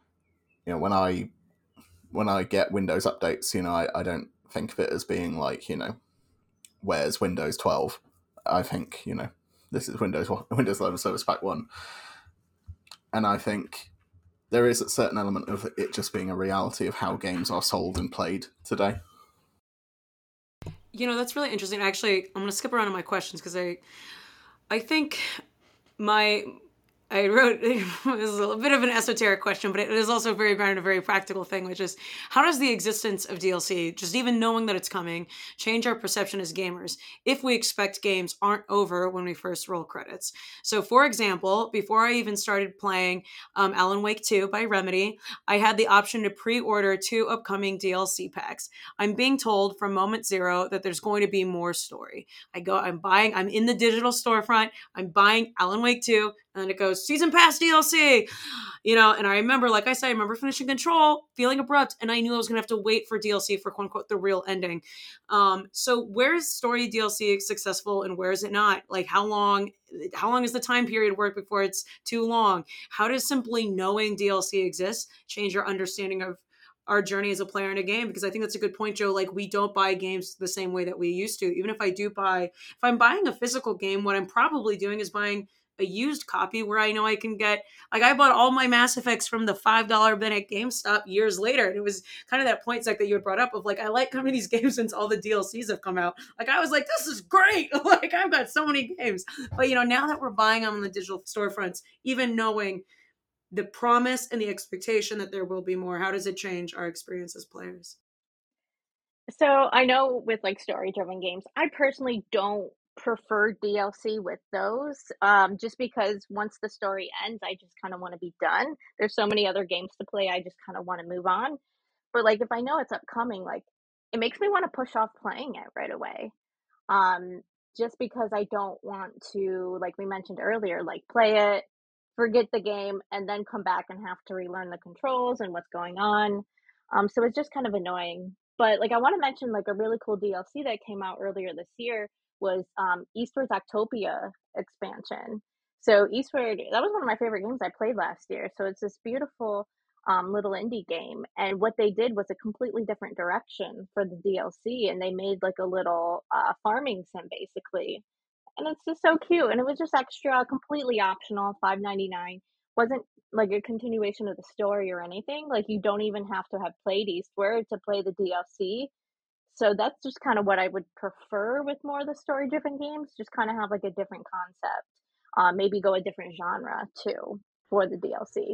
you know, when I when I get Windows updates, you know, I, I don't think of it as being like, you know, where's Windows twelve? I think, you know, this is Windows Windows eleven Service Pack one. And I think there is a certain element of it just being a reality of how games are sold and played today. You know, that's really interesting. Actually, I'm going to skip around to my questions because I, I think my, I wrote, it was a bit of an esoteric question, but it is also very grounded in a very practical thing, which is how does the existence of D L C, just even knowing that it's coming, change our perception as gamers if we expect games aren't over when we first roll credits? So for example, before I even started playing um, Alan Wake two by Remedy, I had the option to pre-order two upcoming D L C packs. I'm being told from moment zero that there's going to be more story. I go, I'm buying, I'm in the digital storefront, I'm buying Alan Wake two, and then it goes, season pass D L C, you know, and I remember, like I said, I remember finishing Control, feeling abrupt, and I knew I was going to have to wait for D L C for, quote unquote, the real ending. Um, so where is story D L C successful and where is it not? Like, how long, how long is the time period work before it's too long? How does simply knowing D L C exists change your understanding of our journey as a player in a game? Because I think that's a good point, Joe. Like, we don't buy games the same way that we used to. Even if I do buy, if I'm buying a physical game, what I'm probably doing is buying a used copy where I know I can get, like, I bought all my Mass Effects from the five dollar bin at GameStop years later. And it was kind of that point, Zach, that you had brought up of like, I like coming to these games since all the D L Cs have come out. Like, I was like, this is great. Like, I've got so many games. But, you know, now that we're buying them on the digital storefronts, even knowing the promise and the expectation that there will be more, how does it change our experience as players? So I know with like story driven games, I personally don't prefer D L C with those, um, just because once the story ends, I just kind of want to be done. There's so many other games to play, I just kind of want to move on. But like if I know it's upcoming, like it makes me want to push off playing it right away. Um, just because I don't want to, like we mentioned earlier, like play it, forget the game, and then come back and have to relearn the controls and what's going on. Um, so it's just kind of annoying. But like I want to mention like a really cool D L C that came out earlier this year was um, Eastward's Octopia expansion. So Eastward, that was one of my favorite games I played last year. So it's this beautiful um, little indie game. And what they did was a completely different direction for the D L C, and they made like a little uh, farming sim basically. And it's just so cute. And it was just extra, completely optional, five ninety nine. Wasn't like a continuation of the story or anything. Like you don't even have to have played Eastward to play the D L C. So that's just kind of what I would prefer with more of the story driven games. Just kind of have like a different concept. Uh, maybe go a different genre too for the D L C.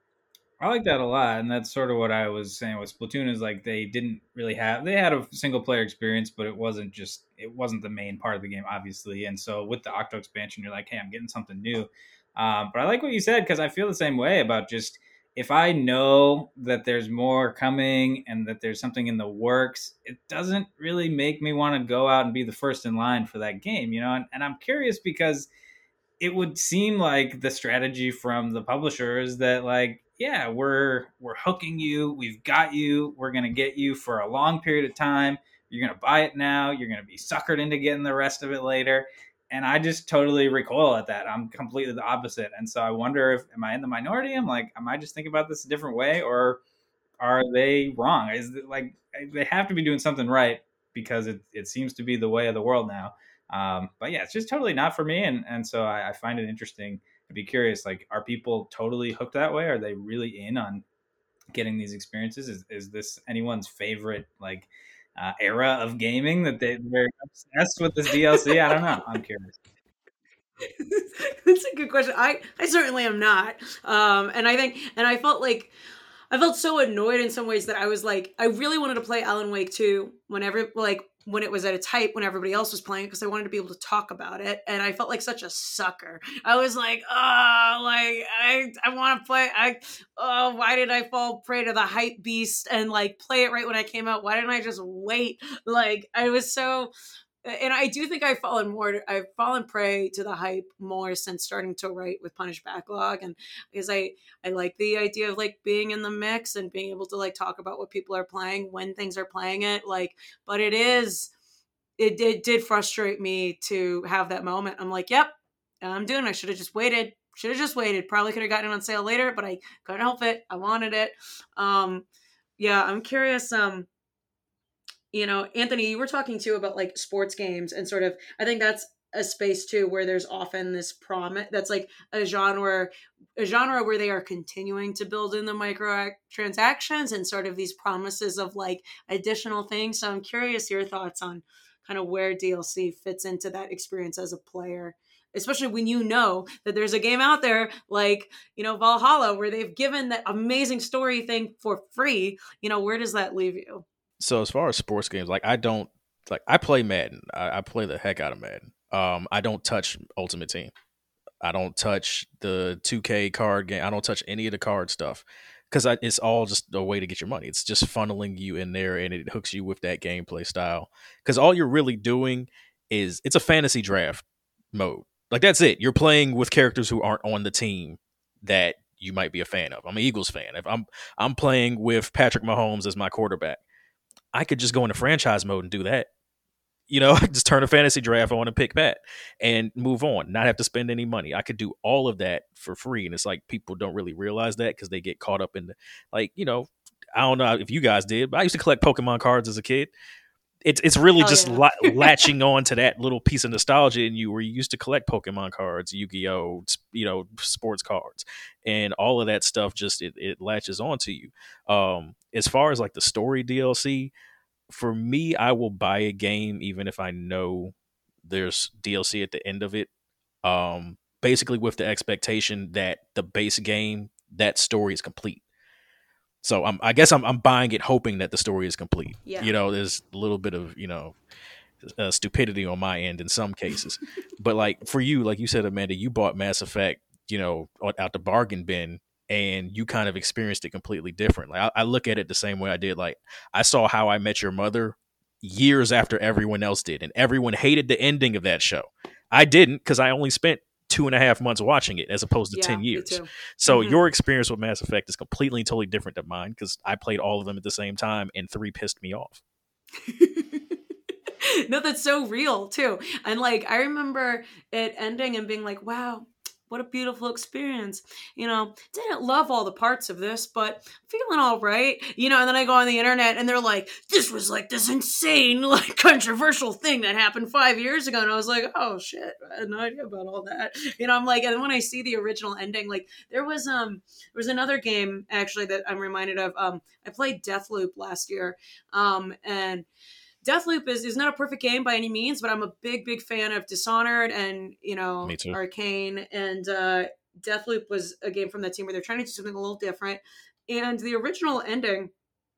I like that a lot, and that's sort of what I was saying with Splatoon is like they didn't really have they had a single player experience, but it wasn't just it wasn't the main part of the game, obviously. And so with the Octo expansion, you're like, hey, I'm getting something new. Um, but I like what you said because I feel the same way about just if I know that there's more coming and that there's something in the works, it doesn't really make me want to go out and be the first in line for that game, you know. And, and I'm curious because it would seem like the strategy from the publisher is that like yeah we're we're hooking you, we've got you, we're going to get you for a long period of time, you're going to buy it now, you're going to be suckered into getting the rest of it later. And I just totally recoil at that. I'm completely the opposite. And so I wonder if am I in the minority? I'm like, am I just thinking about this a different way, or are they wrong? Is it like they have to be doing something right because it, it seems to be the way of the world now. Um, but yeah, it's just totally not for me. And, and so I, I find it interesting to be curious, like, are people totally hooked that way? Are they really in on getting these experiences? Is, is this anyone's favorite, like, uh, era of gaming that they, they're obsessed with this D L C? I don't know. I'm curious. That's a good question. I, I certainly am not. Um, and I think, and I felt like, I felt so annoyed in some ways that I was like, I really wanted to play Alan Wake two whenever, like, when it was at its hype, when everybody else was playing it, because I wanted to be able to talk about it. And I felt like such a sucker. I was like, oh, like, I I want to play. I, oh, why did I fall prey to the hype beast and, like, play it right when I came out? Why didn't I just wait? Like, I was so... And I do think I've fallen more, I've fallen prey to the hype more since starting to write with Punished Backlog. And because I, I like the idea of like being in the mix and being able to like talk about what people are playing when things are playing it. Like, but it is, it, it did frustrate me to have that moment. I'm like, yep, I'm doing, I should have just waited. Should have just waited. Probably could have gotten it on sale later, but I couldn't help it. I wanted it. Um, yeah, I'm curious. Um, You know, Anthony, you were talking too about like sports games and sort of, I think that's a space too where there's often this promise that's like a genre, a genre where they are continuing to build in the micro transactions and sort of these promises of like additional things. So I'm curious your thoughts on kind of where D L C fits into that experience as a player, especially when you know that there's a game out there like, you know, Valhalla, where they've given that amazing story thing for free. You know, where does that leave you? So as far as sports games, like I don't like I play Madden. I, I play the heck out of Madden. Um, I don't touch Ultimate Team. I don't touch the two K card game. I don't touch any of the card stuff because it's all just a way to get your money. It's just funneling you in there, and it hooks you with that gameplay style. Because all you're really doing is it's a fantasy draft mode. Like that's it. You're playing with characters who aren't on the team that you might be a fan of. I'm an Eagles fan. If I'm I'm playing with Patrick Mahomes as my quarterback, I could just go into franchise mode and do that. You know, just turn a fantasy draft on and pick that and move on, not have to spend any money. I could do all of that for free. And it's like people don't really realize that because they get caught up in the, like, you know, I don't know if you guys did, but I used to collect Pokemon cards as a kid. It's it's really Hell just yeah. la- latching on to that little piece of nostalgia in you where you used to collect Pokemon cards, Yu-Gi-Oh, you know, sports cards, and all of that stuff. Just it, it latches onto you. Um, as far as like the story D L C, for me, I will buy a game even if I know there's D L C at the end of it. Um, basically with the expectation that the base game, that story is complete. So I'm, I guess I'm, I'm buying it hoping that the story is complete. Yeah. You know, there's a little bit of, you know, uh, stupidity on my end in some cases. But like for you, like you said, Amanda, you bought Mass Effect, you know, out the bargain bin, and you kind of experienced it completely differently. I, I look at it the same way I did. Like I saw How I Met Your Mother years after everyone else did, and everyone hated the ending of that show. I didn't, because I only spent two and a half months watching it as opposed to Yeah, ten me years. too. So Mhm. your experience with Mass Effect is completely and totally different than mine, because I played all of them at the same time, and three pissed me off. No, that's so real too. And like I remember it ending and being like, wow, what a beautiful experience. You know, didn't love all the parts of this, but feeling all right. You know, and then I go on the internet and they're like, this was like this insane, like controversial thing that happened five years ago. And I was like, oh shit, I had no idea about all that. You know, I'm like, and then when I see the original ending, like there was um there was another game actually that I'm reminded of. Um I played Deathloop last year. Um and Deathloop is, is not a perfect game by any means, but I'm a big, big fan of Dishonored and, you know, Me too. Arcane. And uh, Deathloop was a game from that team where they're trying to do something a little different. And the original ending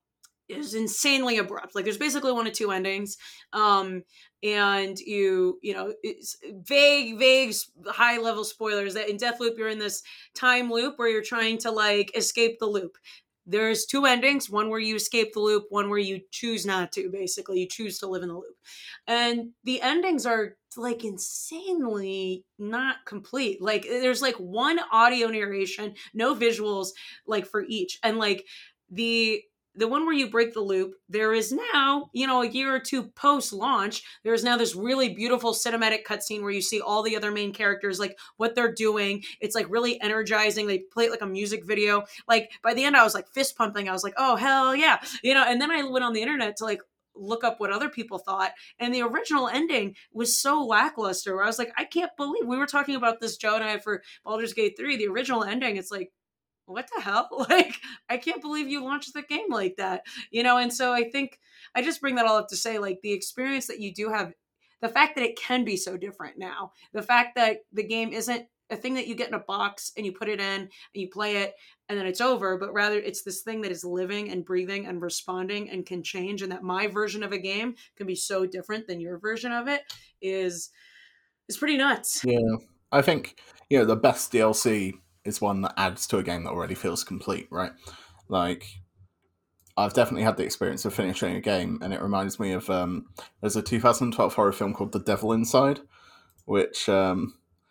is insanely abrupt. Like there's basically one of two endings. Um, and you, you know, it's vague, vague, high level spoilers that in Deathloop, you're in this time loop where you're trying to like escape the loop. There's two endings, one where you escape the loop, one where you choose not to, basically. You choose to live in the loop. And the endings are like insanely not complete. Like there's like one audio narration, no visuals, like for each. And like the the one where you break the loop, there is now, you know, a year or two post launch, there is now this really beautiful cinematic cutscene where you see all the other main characters, like what they're doing. It's like really energizing. They play it like a music video. Like by the end, I was like fist pumping. I was like, oh, hell yeah. You know, and then I went on the internet to like look up what other people thought. And the original ending was so lackluster where I was like, I can't believe we were talking about this, Joe and I, for Baldur's Gate three. The original ending, it's like, what the hell? Like, I can't believe you launched the game like that, you know? And so I think I just bring that all up to say, like, the experience that you do have, the fact that it can be so different now, the fact that the game isn't a thing that you get in a box and you put it in and you play it and then it's over, but rather it's this thing that is living and breathing and responding and can change. And that my version of a game can be so different than your version of it is, is pretty nuts. Yeah. I think, you know, the best D L C is one that adds to a game that already feels complete, right? Like, I've definitely had the experience of finishing a game, and it reminds me of, um, there's a two thousand twelve horror film called The Devil Inside, which, um,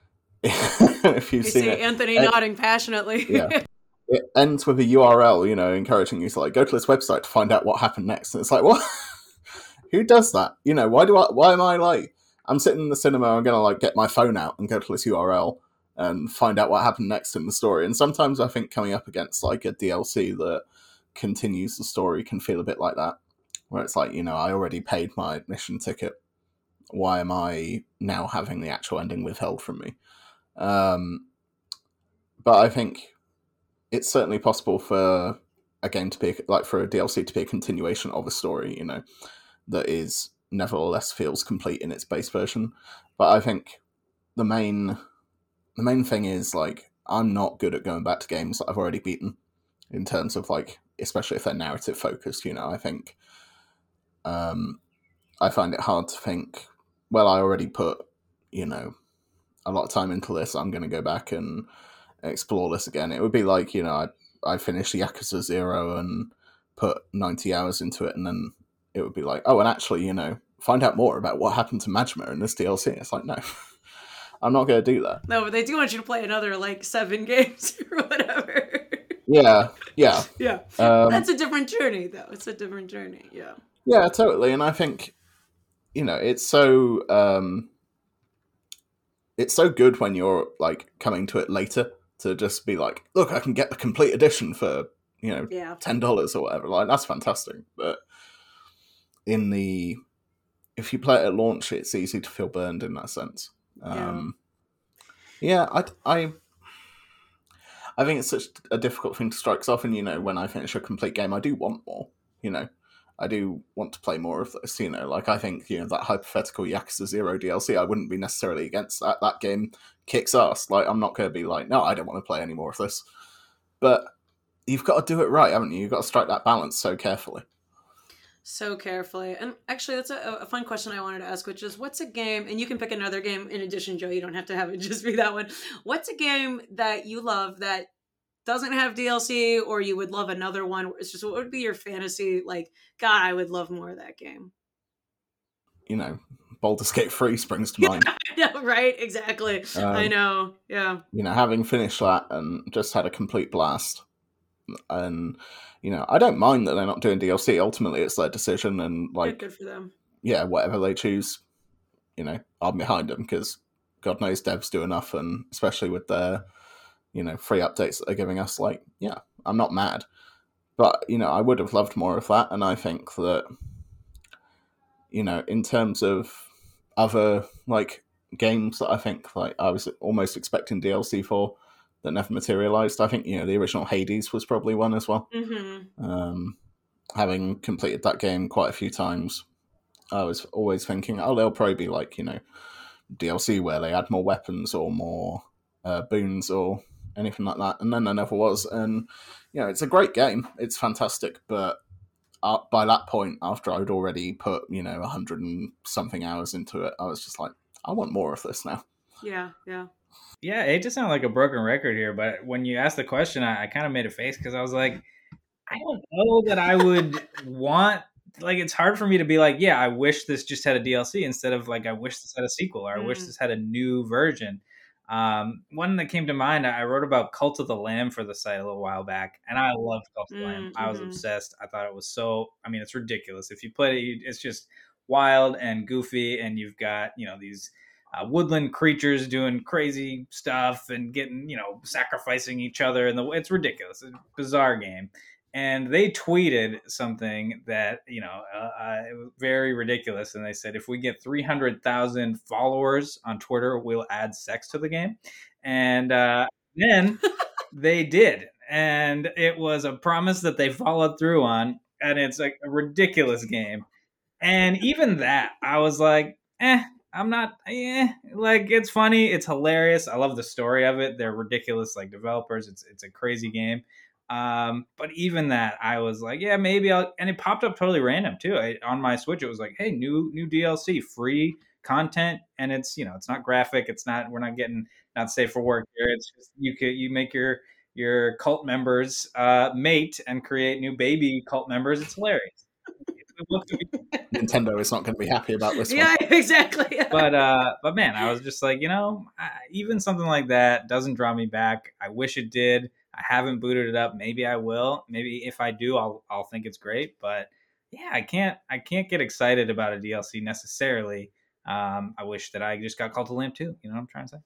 if you've I seen see it... Anthony it, nodding passionately. Yeah. It ends with a U R L, you know, encouraging you to, like, go to this website to find out what happened next. And it's like, what? Who does that? You know, why do I, why am I, like, I'm sitting in the cinema, I'm gonna, like, get my phone out and go to this U R L and find out what happened next in the story. And sometimes I think coming up against like a D L C that continues the story can feel a bit like that, where it's like, you know, I already paid my admission ticket. Why am I now having the actual ending withheld from me? Um, but I think it's certainly possible for a game to be like for a D L C to be a continuation of a story, you know, that is nevertheless feels complete in its base version. But I think the main the main thing is, like, I'm not good at going back to games that I've already beaten, in terms of, like, especially if they're narrative focused. You know, I think um, I find it hard to think, well, I already put, you know, a lot of time into this, I'm going to go back and explore this again. It would be like, you know, I I finished Yakuza Zero and put ninety hours into it, and then it would be like, oh, and actually, you know, find out more about what happened to Majima in this D L C. It's like, no, I'm not going to do that. No, but they do want you to play another, like, seven games or whatever. Yeah, yeah. Yeah. Um, That's a different journey, though. It's a different journey, yeah. Yeah, totally. And I think, you know, it's so... Um, it's so good when you're, like, coming to it later to just be like, look, I can get the complete edition for, you know, Yeah. ten dollars or whatever. Like, that's fantastic. But in the... if you play it at launch, it's easy to feel burned in that sense. Um, yeah, yeah I, I, I think it's such a difficult thing to strike. Because often, you know, when I finish a complete game, I do want more. You know, I do want to play more of this. You know, like I think, you know, that hypothetical Yakuza Zero D L C, I wouldn't be necessarily against that. That game kicks ass. Like, I'm not going to be like, no, I don't want to play any more of this. But you've got to do it right, haven't you? You've got to strike that balance so carefully. So carefully. And actually, that's a, a fun question I wanted to ask, which is, what's a game, and you can pick another game in addition, Joe, you don't have to have it just be that one. What's a game that you love that doesn't have D L C, or you would love another one? It's just, what would be your fantasy, like, God, I would love more of that game? You know, Baldur's Gate three springs to mind. Yeah, no, right? Exactly. Um, I know, yeah. You know, having finished that and just had a complete blast. And, you know, I don't mind that they're not doing D L C. Ultimately, it's their decision, and, like, good for them. Yeah, whatever they choose, you know, I'm behind them, because God knows devs do enough, and especially with their, you know, free updates that they're giving us, like, yeah, I'm not mad. But, you know, I would have loved more of that, and I think that, you know, in terms of other, like, games that I think, like, I was almost expecting D L C for, that never materialized. I think, you know, the original Hades was probably one as well. Mm-hmm. Um, having completed that game quite a few times, I was always thinking, oh, there'll probably be, like, you know, D L C where they add more weapons or more uh, boons or anything like that. And then there never was. And, you know, it's a great game. It's fantastic. But uh, by that point, after I'd already put, you know, a hundred and something hours into it, I was just like, I want more of this now. Yeah, yeah. Yeah, I hate to sound like a broken record here, but when you asked the question, I, I kind of made a face because I was like, I don't know that I would want, like, it's hard for me to be like, yeah, I wish this just had a D L C instead of, like, I wish this had a sequel, or I mm. wish this had a new version. Um, one that came to mind, I wrote about Cult of the Lamb for the site a little while back, and I loved Cult of the Lamb. Mm-hmm. I was obsessed. I thought it was so, I mean, it's ridiculous. If you play it, it's just wild and goofy, and you've got, you know, these Uh, woodland creatures doing crazy stuff and getting, you know, sacrificing each other. And it's ridiculous. It's a bizarre game. And they tweeted something that, you know, uh, uh, it was very ridiculous. And they said, if we get three hundred thousand followers on Twitter, we'll add sex to the game. And uh, then they did. And it was a promise that they followed through on. And it's like a ridiculous game. And even that, I was like, eh. I'm not, eh, like, it's funny. It's hilarious. I love the story of it. They're ridiculous, like, developers. It's it's a crazy game. Um, but even that, I was like, yeah, maybe I'll, and it popped up totally random too. I, on my Switch, it was like, hey, new new D L C, free content. And it's, you know, it's not graphic. It's not, we're not getting, not safe for work here. It's just, you could, you make your, your cult members uh, mate and create new baby cult members. It's hilarious. Nintendo is not going to be happy about this one. Yeah, exactly. but uh, but man, I was just like, you know, I, even something like that doesn't draw me back. I wish it did. I haven't booted it up. Maybe I will. Maybe if I do, I'll I'll think it's great. But yeah, I can't I can't get excited about a D L C necessarily. Um, I wish that I just got Cult of the Lamb too. You know what I'm trying to say?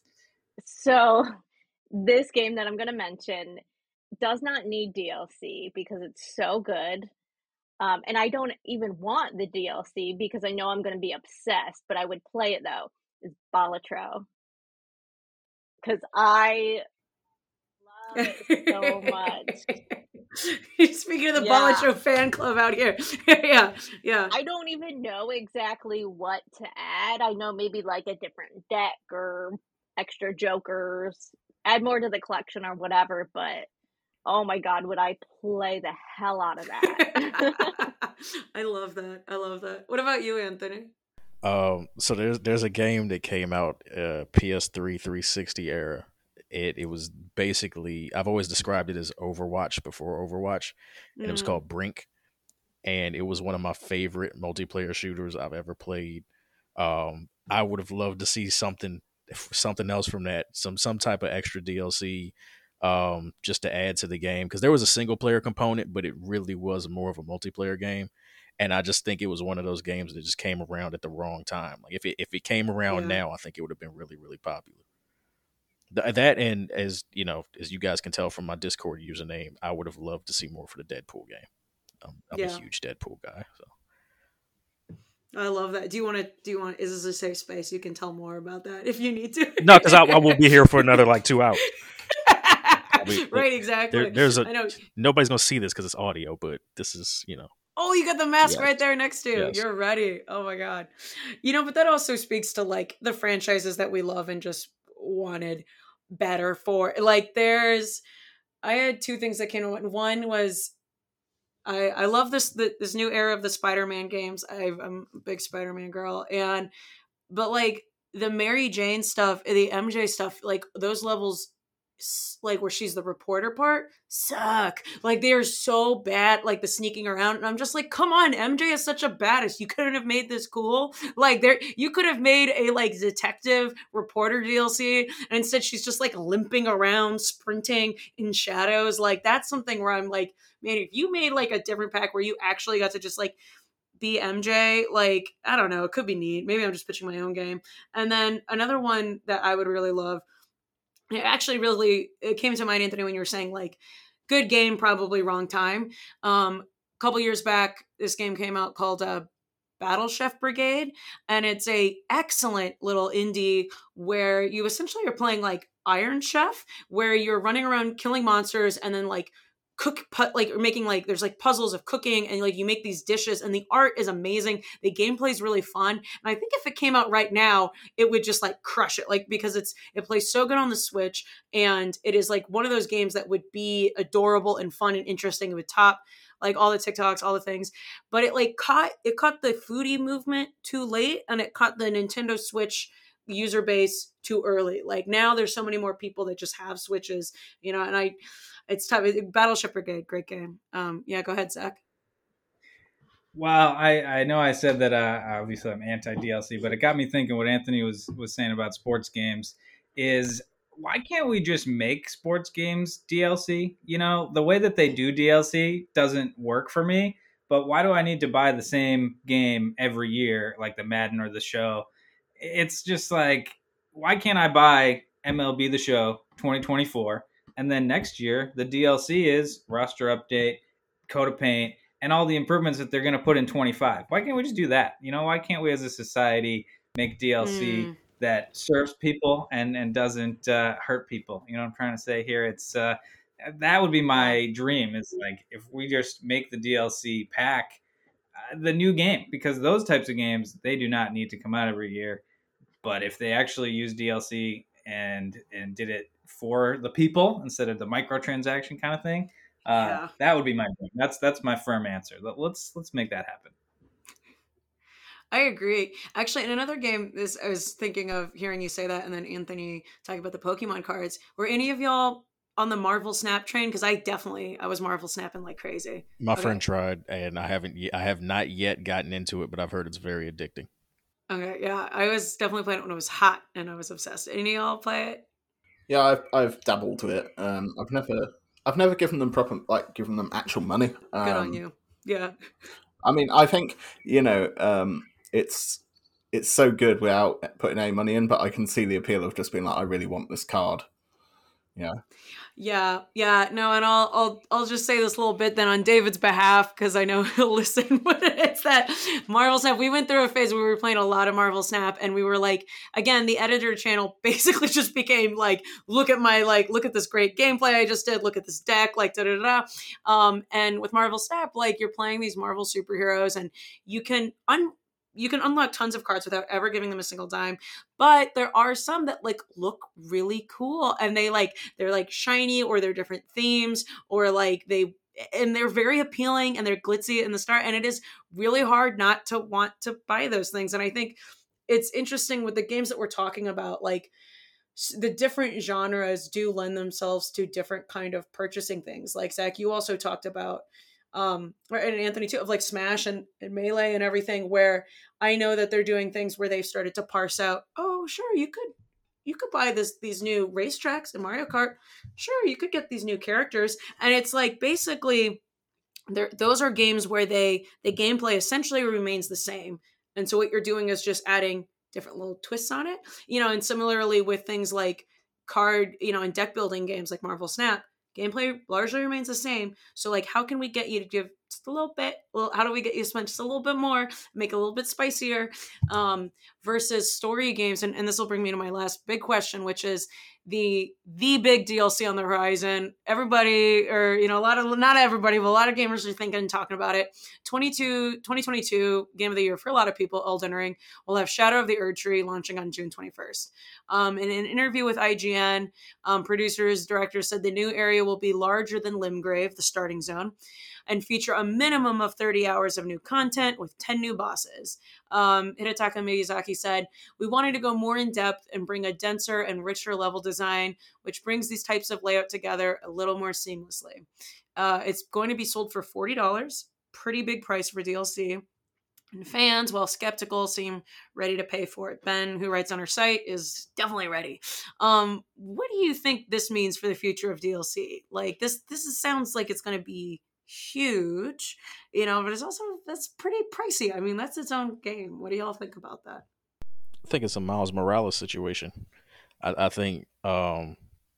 So this game that I'm going to mention does not need D L C because it's so good. Um, and I don't even want the D L C because I know I'm going to be obsessed, but I would play it though, is Balatro. Because I love it so much. Speaking of the Yeah. Ball Show fan club out here. yeah, yeah. I don't even know exactly what to add. I know maybe like a different deck or extra jokers, add more to the collection or whatever, but oh my god, would I play the hell out of that. I love that. I love that. What about you, Anthony? Um, so there's there's a game that came out uh, P S three three sixty era. It it was basically, I've always described it as Overwatch before Overwatch, and it was Mm. called Brink, and it was one of my favorite multiplayer shooters I've ever played. Um, I would have loved to see something something else from that, some some type of extra D L C, um, just to add to the game, because there was a single player component, but it really was more of a multiplayer game. And I just think it was one of those games that just came around at the wrong time. Like if it if it came around Yeah. now, I think it would have been really really popular. Th- that and as you know, as you guys can tell from my Discord username, I would have loved to see more for the Deadpool game. Um, I'm Yeah. a huge Deadpool guy. So I love that. Do you want to? Do you want? Is this a safe space? You can tell more about that if you need to. no, because I, I will be here for another like two hours. be- right, exactly. There, there's a I know. nobody's gonna see this because it's audio, but this is you know. Oh, you got the mask Yes. right there next to you. Yes. You're ready. Oh my god. You know, but that also speaks to like the franchises that we love and just wanted better for. Like there's I had two things that came to mind. One was I I love this the, this new era of the Spider-Man games. I, I'm a big Spider-Man girl, and but like the Mary Jane stuff, the M J stuff, like those levels, s- like where she's the reporter part, suck. Like they are so bad, like the sneaking around, and I'm just like, come on, M J is such a badass. You couldn't have made this cool. Like there, you could have made a like detective reporter D L C, and instead she's just like limping around, sprinting in shadows. Like that's something where I'm like, man, if you made like a different pack where you actually got to just like be M J, like I don't know, it could be neat. Maybe I'm just pitching my own game. And then another one that I would really love, it actually really it came to mind, Anthony, when you were saying like good game, probably wrong time. Um, a couple years back, this game came out called uh, Battle Chef Brigade, and it's a excellent little indie where you essentially are playing like Iron Chef, where you're running around killing monsters and then like cook pu- like making like there's like puzzles of cooking and like you make these dishes, and the art is amazing, the gameplay is really fun, and I think if it came out right now it would just like crush it, like because it's it plays so good on the Switch, and it is like one of those games that would be adorable and fun and interesting. It would top like all the TikToks, all the things, but it like caught it caught the foodie movement too late, and it caught the Nintendo Switch user base too early. Like now there's so many more people that just have Switches, you know, and I it's tough. Battleship Brigade, great game. Um, yeah, go ahead, Zach. Well, I, I know I said that uh, obviously I'm anti D L C, but it got me thinking what Anthony was, was saying about sports games is why can't we just make sports games D L C? You know, the way that they do D L C doesn't work for me, but why do I need to buy the same game every year, like the Madden or the Show? It's just like, why can't I buy M L B The Show twenty twenty-four, and then next year the D L C is roster update, Code of Paint, and all the improvements that they're going to put in twenty-five. Why can't we just do that? You know, why can't we as a society make D L C Mm. that serves people and, and doesn't uh, hurt people? You know what I'm trying to say here? It's uh, that would be my dream, is like if we just make the D L C pack uh, the new game, because those types of games, they do not need to come out every year. But if they actually use D L C and and did it for the people instead of the microtransaction kind of thing, uh, Yeah. that would be my dream. That's that's my firm answer. Let- Let's let's make that happen. I agree. Actually, in another game, this I was thinking of hearing you say that, and then Anthony talking about the Pokemon cards. Were any of y'all on the Marvel Snap train? Because I definitely I was Marvel snapping like crazy. My Okay. friend tried, and I haven't. ye- I have not yet gotten into it, but I've heard it's very addicting. Okay, yeah, I was definitely playing it when it was hot, and I was obsessed. Any of y'all play it? Yeah, I've I've dabbled with it. Um, I've never I've never given them proper like given them actual money. Um, Good on you. Yeah. I mean, I think you know, um, it's it's so good without putting any money in, but I can see the appeal of just being like, I really want this card. Yeah. Yeah, yeah, no, and I'll I'll I'll just say this little bit then on David's behalf because I know he'll listen. But it's that Marvel Snap. We went through a phase where we were playing a lot of Marvel Snap, and we were like, again, the editor channel basically just became like, look at my like, look at this great gameplay I just did, look at this deck, like da da da. Um, and with Marvel Snap, like you're playing these Marvel superheroes, and you can un you can unlock tons of cards without ever giving them a single dime. But there are some that like look really cool, and they like they're like shiny, or they're different themes, or like they and they're very appealing, and they're glitzy in the start, and it is really hard not to want to buy those things. And I think it's interesting with the games that we're talking about, like the different genres do lend themselves to different kind of purchasing things. Like Zach, you also talked about um and Anthony too, of like Smash and, and Melee and everything, where I know that they're doing things where they've started to parse out, oh sure, you could you could buy this these new racetracks in Mario Kart. Sure, you could get these new characters. And it's like basically there those are games where they the gameplay essentially remains the same. And so what you're doing is just adding different little twists on it. You know, and similarly with things like card, you know, and deck building games like Marvel Snap, gameplay largely remains the same. So like how can we get you to give just a little bit, well, how do we get you to spend just a little bit more, make it a little bit spicier, um, versus story games. And, and this will bring me to my last big question, which is the the big D L C on the horizon. Everybody, or you know, a lot of not everybody, but a lot of gamers are thinking and talking about it. twenty-two, twenty twenty-two game of the year for a lot of people, Elden Ring. We'll have Shadow of the Erdtree launching on June twenty-first. Um, in an interview with I G N, um, producers, directors said the new area will be larger than Limgrave, the starting zone, and feature a minimum of thirty hours of new content with ten new bosses. Um, Hidetaka Miyazaki said, we wanted to go more in depth and bring a denser and richer level design, which brings these types of layout together a little more seamlessly. Uh, it's going to be sold for forty dollars, pretty big price for D L C. And fans, while skeptical, seem ready to pay for it. Ben, who writes on her site, is definitely ready. Um, what do you think this means for the future of D L C? Like this, this is, sounds like it's going to be huge, you know, but it's also, that's pretty pricey. I mean, that's its own game. What do y'all think about that? I think it's a Miles Morales situation. I, I think, um,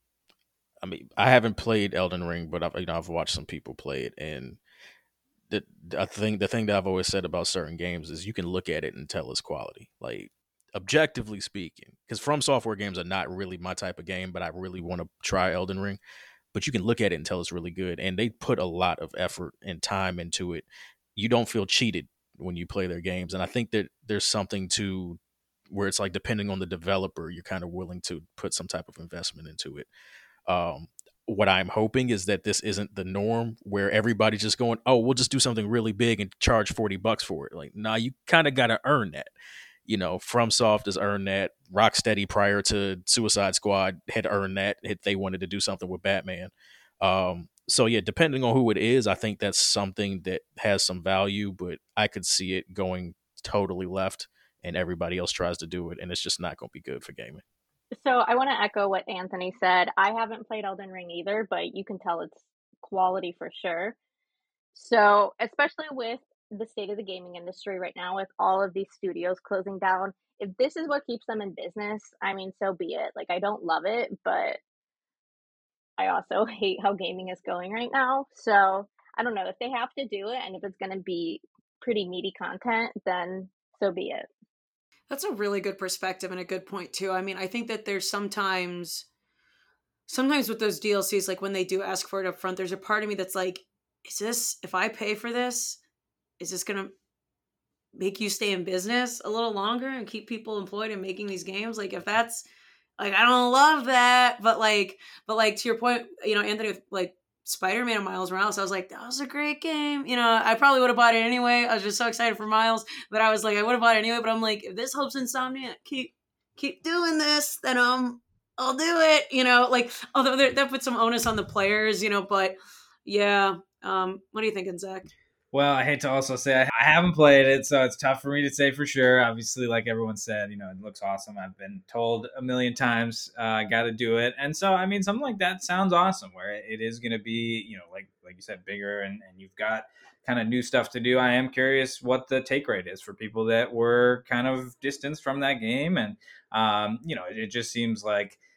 I mean, I haven't played Elden Ring, but I've, you know, I've watched some people play it, and the I think the thing that I've always said about certain games is you can look at it and tell its quality, like objectively speaking. Because From Software games are not really my type of game, but I really want to try Elden Ring. But you can look at it and tell it's really good, and they put a lot of effort and time into it. You don't feel cheated when you play their games, and I think that there's something to where it's like depending on the developer, you're kind of willing to put some type of investment into it. Um, what I'm hoping is that this isn't the norm where everybody's just going, oh, we'll just do something really big and charge forty bucks for it. Like, nah, you kind of got to earn that. You know, FromSoft has earned that. Rocksteady prior to Suicide Squad had earned that if they wanted to do something with Batman. Um, so yeah, depending on who it is, I think that's something that has some value, but I could see it going totally left and everybody else tries to do it, and it's just not going to be good for gaming. So I want to echo what Anthony said. I haven't played Elden Ring either, but you can tell it's quality for sure. So especially with the state of the gaming industry right now, with all of these studios closing down, if this is what keeps them in business, I mean, so be it. Like, I don't love it, but I also hate how gaming is going right now. So I don't know, if they have to do it and if it's going to be pretty meaty content, then so be it. That's a really good perspective and a good point too. I mean, I think that there's sometimes, sometimes with those D L Cs, like when they do ask for it up front, there's a part of me that's like, is this, if I pay for this, is this going to make you stay in business a little longer and keep people employed in making these games? Like if that's like, I don't love that, but like, but like to your point, you know, Anthony, with like Spider-Man and Miles Morales, I was like, that was a great game. You know, I probably would have bought it anyway. I was just so excited for Miles that I was like, I would have bought it anyway, but I'm like, if this helps Insomniac keep, keep doing this, then um, I'll do it, you know, like, although that puts some onus on the players, you know, but yeah. Um, what are you thinking, Zach? Well, I hate to also say I haven't played it, so it's tough for me to say for sure. Obviously, like everyone said, you know, it looks awesome. I've been told a million times, uh, I got to do it. And so, I mean, something like that sounds awesome, where it is going to be, you know, like like you said, bigger, and, and you've got kind of new stuff to do. I am curious what the take rate is for people that were kind of distanced from that game. And, um, you know, it, it just seems like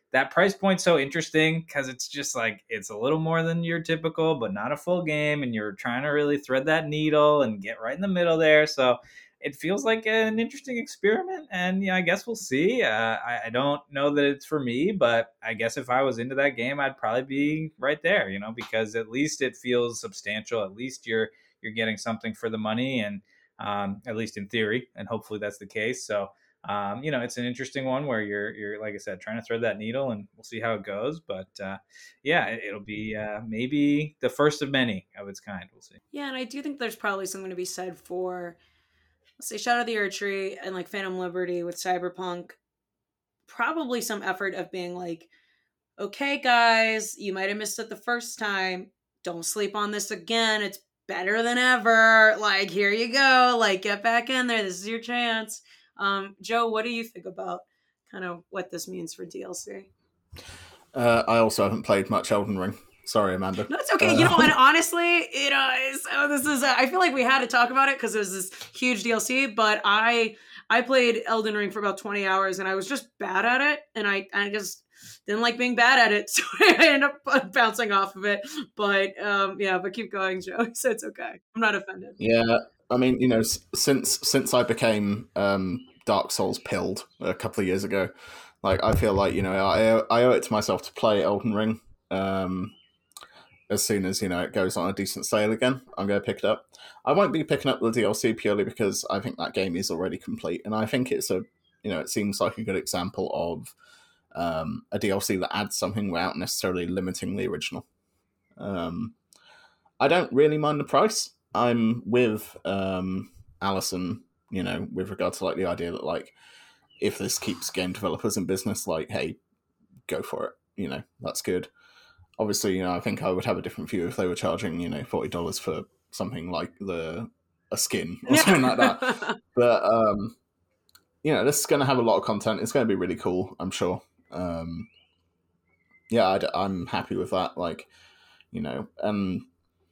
that price point's so interesting because it's just like it's a little more than your typical, but not a full game, and you're trying to really thread that needle and get right in the middle there. So it feels like an interesting experiment, and yeah, I guess we'll see. Uh, I, I don't know that it's for me, but I guess if I was into that game, I'd probably be right there, you know, because at least it feels substantial. At least you're you're getting something for the money, and um, at least in theory, and hopefully that's the case. So. Um, you know, it's an interesting one where you're, you're, like I said, trying to thread that needle, and we'll see how it goes. But uh, yeah, it, it'll be uh, maybe the first of many of its kind. We'll see. Yeah, and I do think there's probably something to be said for, let's say, Shadow of the Erdtree and like Phantom Liberty with Cyberpunk. Probably some effort of being like, okay, guys, you might have missed it the first time. Don't sleep on this again. It's better than ever. Like, here you go. Like, get back in there. This is your chance. Um, Joe, what do you think about kind of what this means for D L C? Uh, I also haven't played much Elden Ring. Sorry, Amanda. No, it's okay. Uh, You know, and honestly, you know, so this is, uh, I feel like we had to talk about it because it was this huge D L C, but I, I played Elden Ring for about twenty hours and I was just bad at it. And I, I just didn't like being bad at it. So I ended up bouncing off of it. But um, yeah, but keep going, Joe. So it's okay. I'm not offended. Yeah. I mean, you know, since since I became um, Dark Souls pilled a couple of years ago, like I feel like, you know, I I owe it to myself to play Elden Ring. Um, as soon as, you know, it goes on a decent sale again, I'm going to pick it up. I won't be picking up the D L C purely because I think that game is already complete, and I think it's a, you know, it seems like a good example of um, a D L C that adds something without necessarily limiting the original. Um, I don't really mind the price. I'm with um, Alison, you know, with regard to like the idea that like if this keeps game developers in business, like, hey, go for it. You know, that's good. Obviously, you know, I think I would have a different view if they were charging, you know, forty dollars for something like the a skin or something like that. But um, you know, this is going to have a lot of content. It's going to be really cool, I'm sure. Um, yeah, I'd, I'm happy with that. Like, you know, and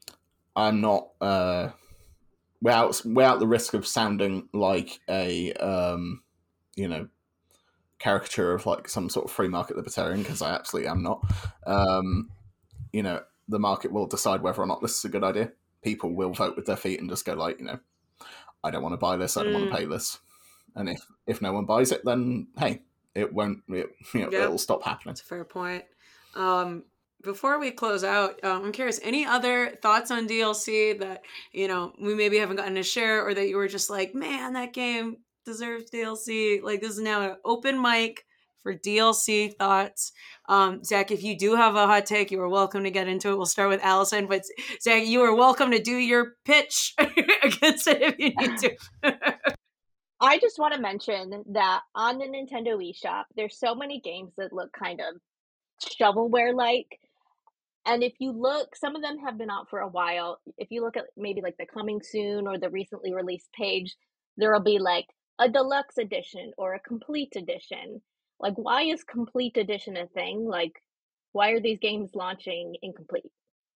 I'm not uh, without without the risk of sounding like a um, you know, caricature of like some sort of free market libertarian, because I absolutely am not. Um, you know, the market will decide whether or not this is a good idea. People will vote with their feet and just go like, you know, I don't want to buy this. I don't mm. want to pay this. And if if no one buys it, then hey, it won't. It, you know, yep. It'll stop happening. That's a fair point. Um, Before we close out, um, I'm curious, any other thoughts on D L C that, you know, we maybe haven't gotten to share, or that you were just like, man, that game deserves D L C? Like, this is now an open mic for D L C thoughts. Um, Zach, if you do have a hot take, you are welcome to get into it. We'll start with Alison, but Zach, you are welcome to do your pitch against it if you need to. I just want to mention that on the Nintendo eShop, there's so many games that look kind of shovelware-like. And if you look, some of them have been out for a while. If you look at maybe like the coming soon or the recently released page, there'll be like a deluxe edition or a complete edition. Like, why is complete edition a thing? Like, why are these games launching incomplete?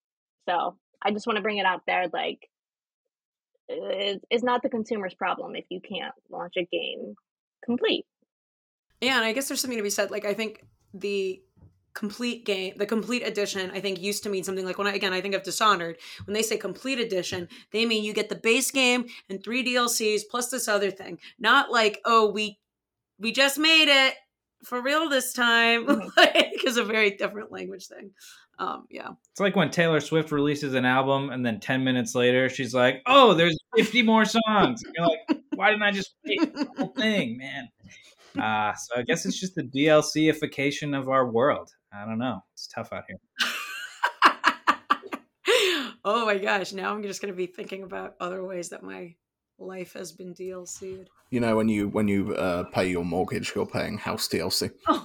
So I just want to bring it out there. Like, it's not the consumer's problem if you can't launch a game complete. Yeah, and I guess there's something to be said. Like, I think the complete game, the complete edition, I think used to mean something like, when I, again, I think of Dishonored, when they say complete edition, they mean you get the base game and three D L Cs plus this other thing. Not like, oh, we we just made it for real this time. Mm-hmm. Like, it's a very different language thing. Um, yeah. It's like when Taylor Swift releases an album and then ten minutes later she's like, oh, there's fifty more songs. And you're like, why didn't I just play the whole thing, man? Uh, so I guess it's just the D L C-ification of our world. I don't know. It's tough out here. Oh my gosh. Now I'm just going to be thinking about other ways that my life has been D L C'd. You know, when you when you uh, pay your mortgage, you're paying house D L C.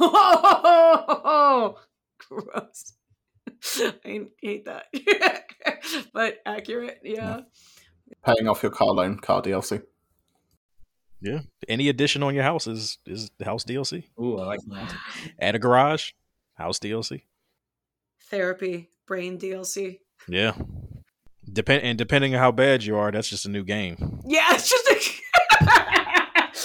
Oh, gross. I hate that. But accurate, yeah. yeah. Paying off your car loan, car D L C. Yeah. Any addition on your house is is house D L C. Ooh, I like that. Add a garage, house D L C. Therapy, brain D L C. Yeah. Depend and depending on how bad you are, that's just a new game. Yeah, it's just a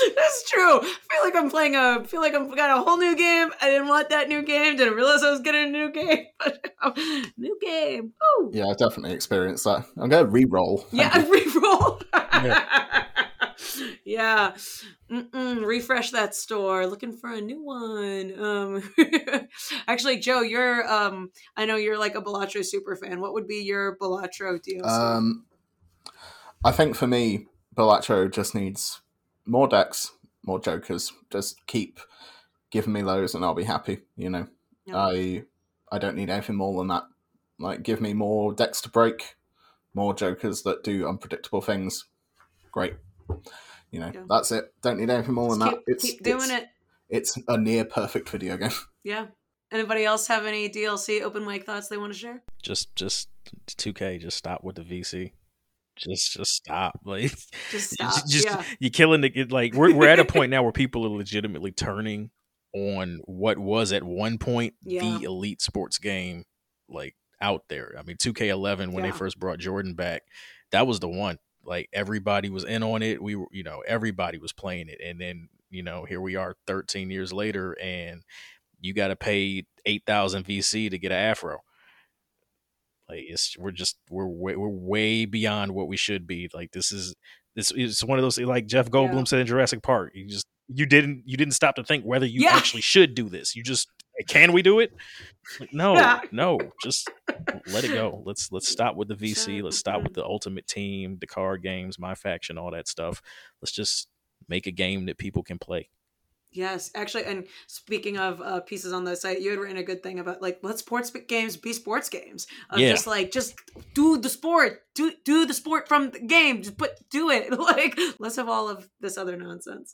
That's true. I feel like I'm playing a. I feel like I'm got a whole new game. I didn't want that new game. Didn't realize I was getting a new game. But new game. Ooh. Yeah, I definitely experienced that. I'm going to re-roll. Yeah, Thank you. re-roll. Yeah. Yeah. Mm-mm, refresh that store. Looking for a new one. Um, actually, Joe, you're. Um, I know you're like a Balatro super fan. What would be your Balatro D L C? Um, I think for me, Balatro just needs more decks, more jokers. Just keep giving me those, and I'll be happy. You know, Yeah. I I don't need anything more than that. Like, give me more decks to break, more jokers that do unpredictable things. Great. You know, Yeah. that's it. Don't need anything more Just than keep, that. It's keep doing it's, it. It's a near perfect video game. Yeah. Anybody else have any D L C open mic thoughts they want to share? Just, just two K. Just stop with the V C. Just, just stop. Like, Just stop. just Yeah. you're killing the like. We're we're at a point now where people are legitimately turning on what was at one point Yeah. the elite sports game, like out there. I mean, two K eleven when Yeah. they first brought Jordan back, that was the one. Like, everybody was in on it. We were, you know, everybody was playing it, and then, you know, here we are, thirteen years later, and you got to pay eight thousand V C to get an afro. Like, it's we're just we're way, we're way beyond what we should be. Like, this is this is one of those, like Jeff Goldblum Yeah. said in Jurassic Park. You just you didn't you didn't stop to think whether you Yeah. actually should do this. You just, can we do it? Like, no, Yeah. no, just let it go. Let's let's stop with the V C. Let's stop with the Ultimate Team, the card games, My Faction, all that stuff. Let's just make a game that people can play. Yes, actually, and speaking of uh, pieces on the site, you had written a good thing about like, let sports games be sports games. Of Yeah. Just like, just do the sport, do do the sport from the game. Just put do it. Like, let's have all of this other nonsense.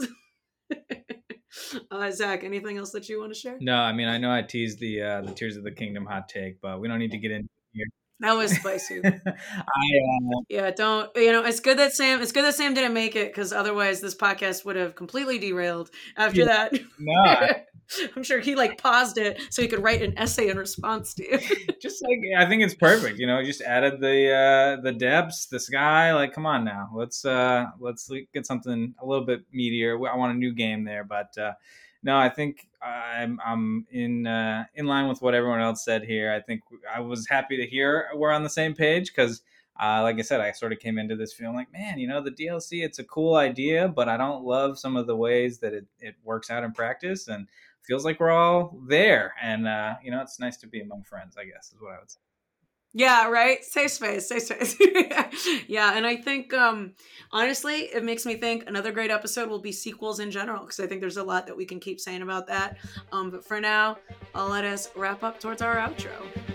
uh, Zach, anything else that you want to share? No, I mean, I know I teased the uh, the Tears of the Kingdom hot take, but we don't need to get into it here. That was spicy. I uh, Yeah, don't, you know, it's good that Sam, it's good that Sam didn't make it, because otherwise this podcast would have completely derailed after Yeah. that. no, I, I'm sure he like paused it so he could write an essay in response to you. just like I think it's perfect. You know, just added the uh, the depths, the sky. Like, come on now, let's uh, let's get something a little bit meatier. I want a new game there, but uh, no, I think I'm I'm in uh, in line with what everyone else said here. I think I was happy to hear we're on the same page because. Uh, like I said, I sort of came into this feeling like, man, you know, the D L C, it's a cool idea, but I don't love some of the ways that it, it works out in practice, and feels like we're all there. And, uh, you know, it's nice to be among friends, I guess, is what I would say. Yeah, right. Safe space, safe space. Yeah, and I think um, honestly, it makes me think another great episode will be sequels in general, because I think there's a lot that we can keep saying about that. Um, but for now, I'll let us wrap up towards our outro.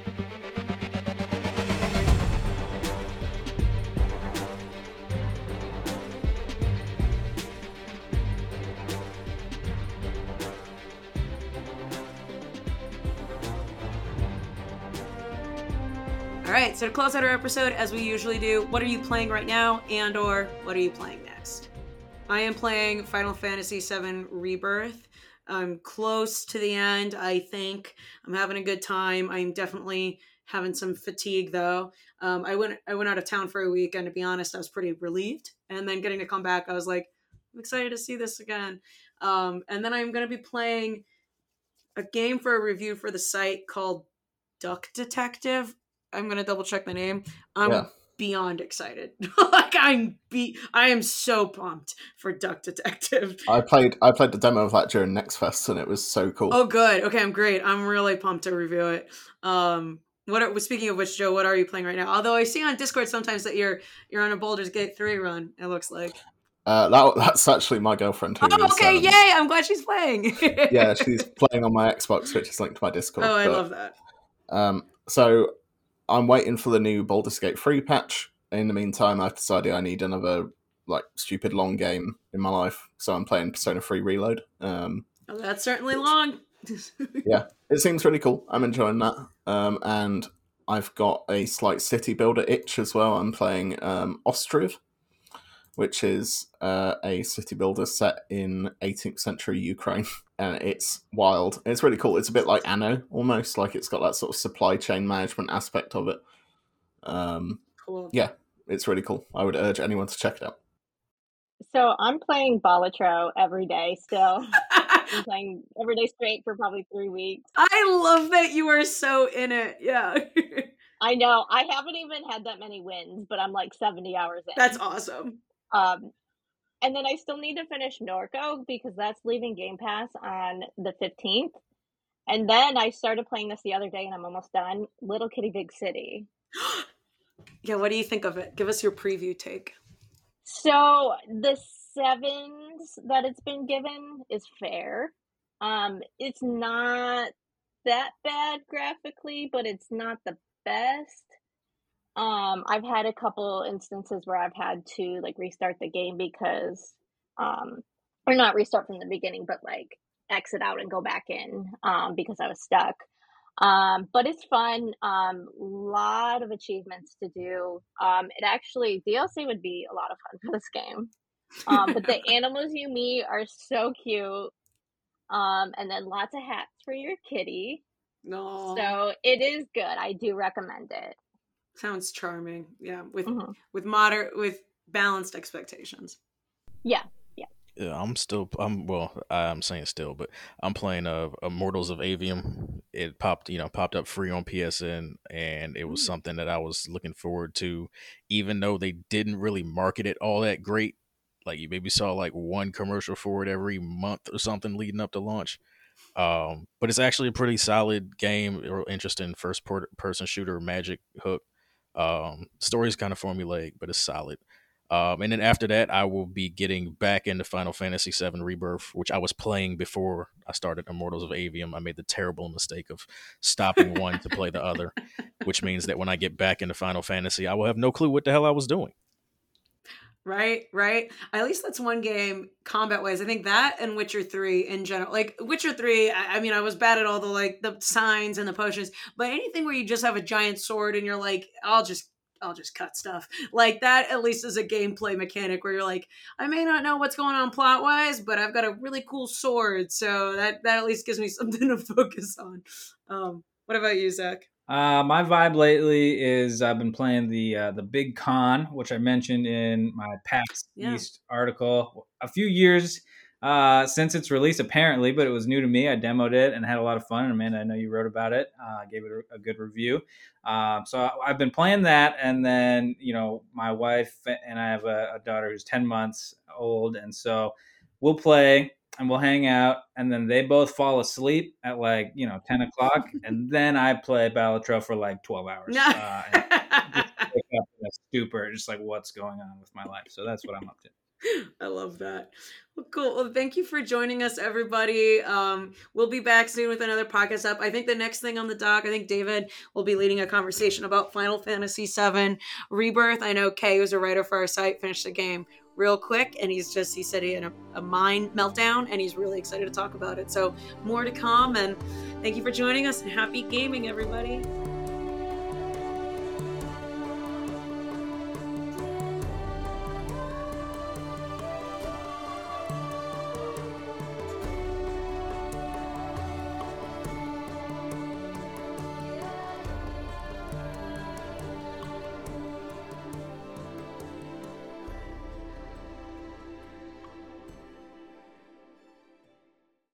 All right, so to close out our episode, as we usually do, what are you playing right now, and or what are you playing next? I am playing Final Fantasy seven Rebirth. I'm close to the end, I think. I'm having a good time. I'm definitely having some fatigue, though. Um, I went I went out of town for a week, and to be honest, I was pretty relieved. And then getting to come back, I was like, I'm excited to see this again. Um, and then I'm going to be playing a game for a review for the site called Duck Detective. I'm gonna double check the name. I'm Yeah. beyond excited. Like I'm be I am so pumped for Duck Detective. I played I played the demo of that during Next Fest, and it was so cool. Oh, good. Okay, I'm great. I'm really pumped to review it. Um, what are, speaking of which, Joe, what are you playing right now? Although I see on Discord sometimes that you're you're on a Baldur's Gate three run. It looks like. Uh, that that's actually my girlfriend who Oh, is, okay, um, yay! I'm glad she's playing. yeah, she's playing on my Xbox, which is linked to my Discord. Oh, I but, love that. Um, so I'm waiting for the new Baldur's Gate three patch. In the meantime, I've decided I need another like stupid long game in my life, so I'm playing Persona three Reload. Um, Oh, that's certainly long. yeah, it seems really cool. I'm enjoying that. Um, and I've got a slight city builder itch as well. I'm playing um, Ostriv, which is uh, a city builder set in eighteenth century Ukraine. And it's wild. It's really cool. It's a bit like Anno, almost. Like it's got that sort of supply chain management aspect of it. Um, Cool. yeah, it's really cool. I would urge anyone to check it out. So I'm playing Balatro every day still. I'm playing every day straight for probably three weeks. I love that you are so in it. Yeah. I know. I haven't even had that many wins, but I'm like seventy hours in. That's awesome. Um, and then I still need to finish Norco because that's leaving Game Pass on the fifteenth. And then I started playing this the other day and I'm almost done. Little Kitty Big City. Yeah, what do you think of it? Give us your preview take. So the sevens that it's been given is fair. Um, it's not that bad graphically, but it's not the best. Um, I've had a couple instances where I've had to like restart the game because, um, or not restart from the beginning, but like exit out and go back in, um, because I was stuck. Um, but it's fun. Um, lot of achievements to do. Um, it actually, D L C would be a lot of fun for this game. Um, but the animals you meet are so cute. Um, and then lots of hats for your kitty. No. So it is good. I do recommend it. Sounds charming. Yeah, with Mhm. with moderate with balanced expectations. Yeah. Yeah, I'm still. I'm well. I'm saying still, but I'm playing uh, Immortals of Avium. It popped, you know, popped up free on P S N, and it was Mm. something that I was looking forward to, even though they didn't really market it all that great. Like you maybe saw like one commercial for it every month or something leading up to launch. Um, but it's actually a pretty solid game, real interesting first per- person shooter, magic hook. Um, story's kind of formulaic, but it's solid. Um, and then after that, I will be getting back into Final Fantasy seven Rebirth, which I was playing before I started Immortals of Avium. I made the terrible mistake of stopping one to play the other, which means that when I get back into Final Fantasy, I will have no clue what the hell I was doing. Right, right. At least that's one game combat wise. I think that and Witcher three in general. Like Witcher three, I, I mean, I was bad at all the like the signs and the potions, but anything where you just have a giant sword and you're like, I'll just I'll just cut stuff. Like that at least is a gameplay mechanic where you're like, I may not know what's going on plot wise, but I've got a really cool sword. So that that at least gives me something to focus on. Um, what about you, Zach? Uh, my vibe lately is I've been playing the uh, the Big Con, which I mentioned in my PAX Yeah. East article. A few years uh, since its release, apparently, but it was new to me. I demoed it and had a lot of fun. And Amanda, I know you wrote about it. Uh, gave it a, a good review. Um, so I, I've been playing that, and then you know my wife and I have a, a daughter who's ten months old, and so we'll play. And we'll hang out, and then they both fall asleep at like you know ten o'clock, and then I play Balatro for like twelve hours. uh, and just wake up in a stupor, just like what's going on with my life. So that's what I'm up to. I love that. Well, cool. Well, thank you for joining us, everybody. Um, we'll be back soon with another podcast up. I think the next thing on the dock, I think David will be leading a conversation about Final Fantasy seven Rebirth. I know Kay, who's a writer for our site, finished the game real quick, and he's just, he said he had a, a mind meltdown, and he's really excited to talk about it. So more to come, and thank you for joining us, and happy gaming, everybody.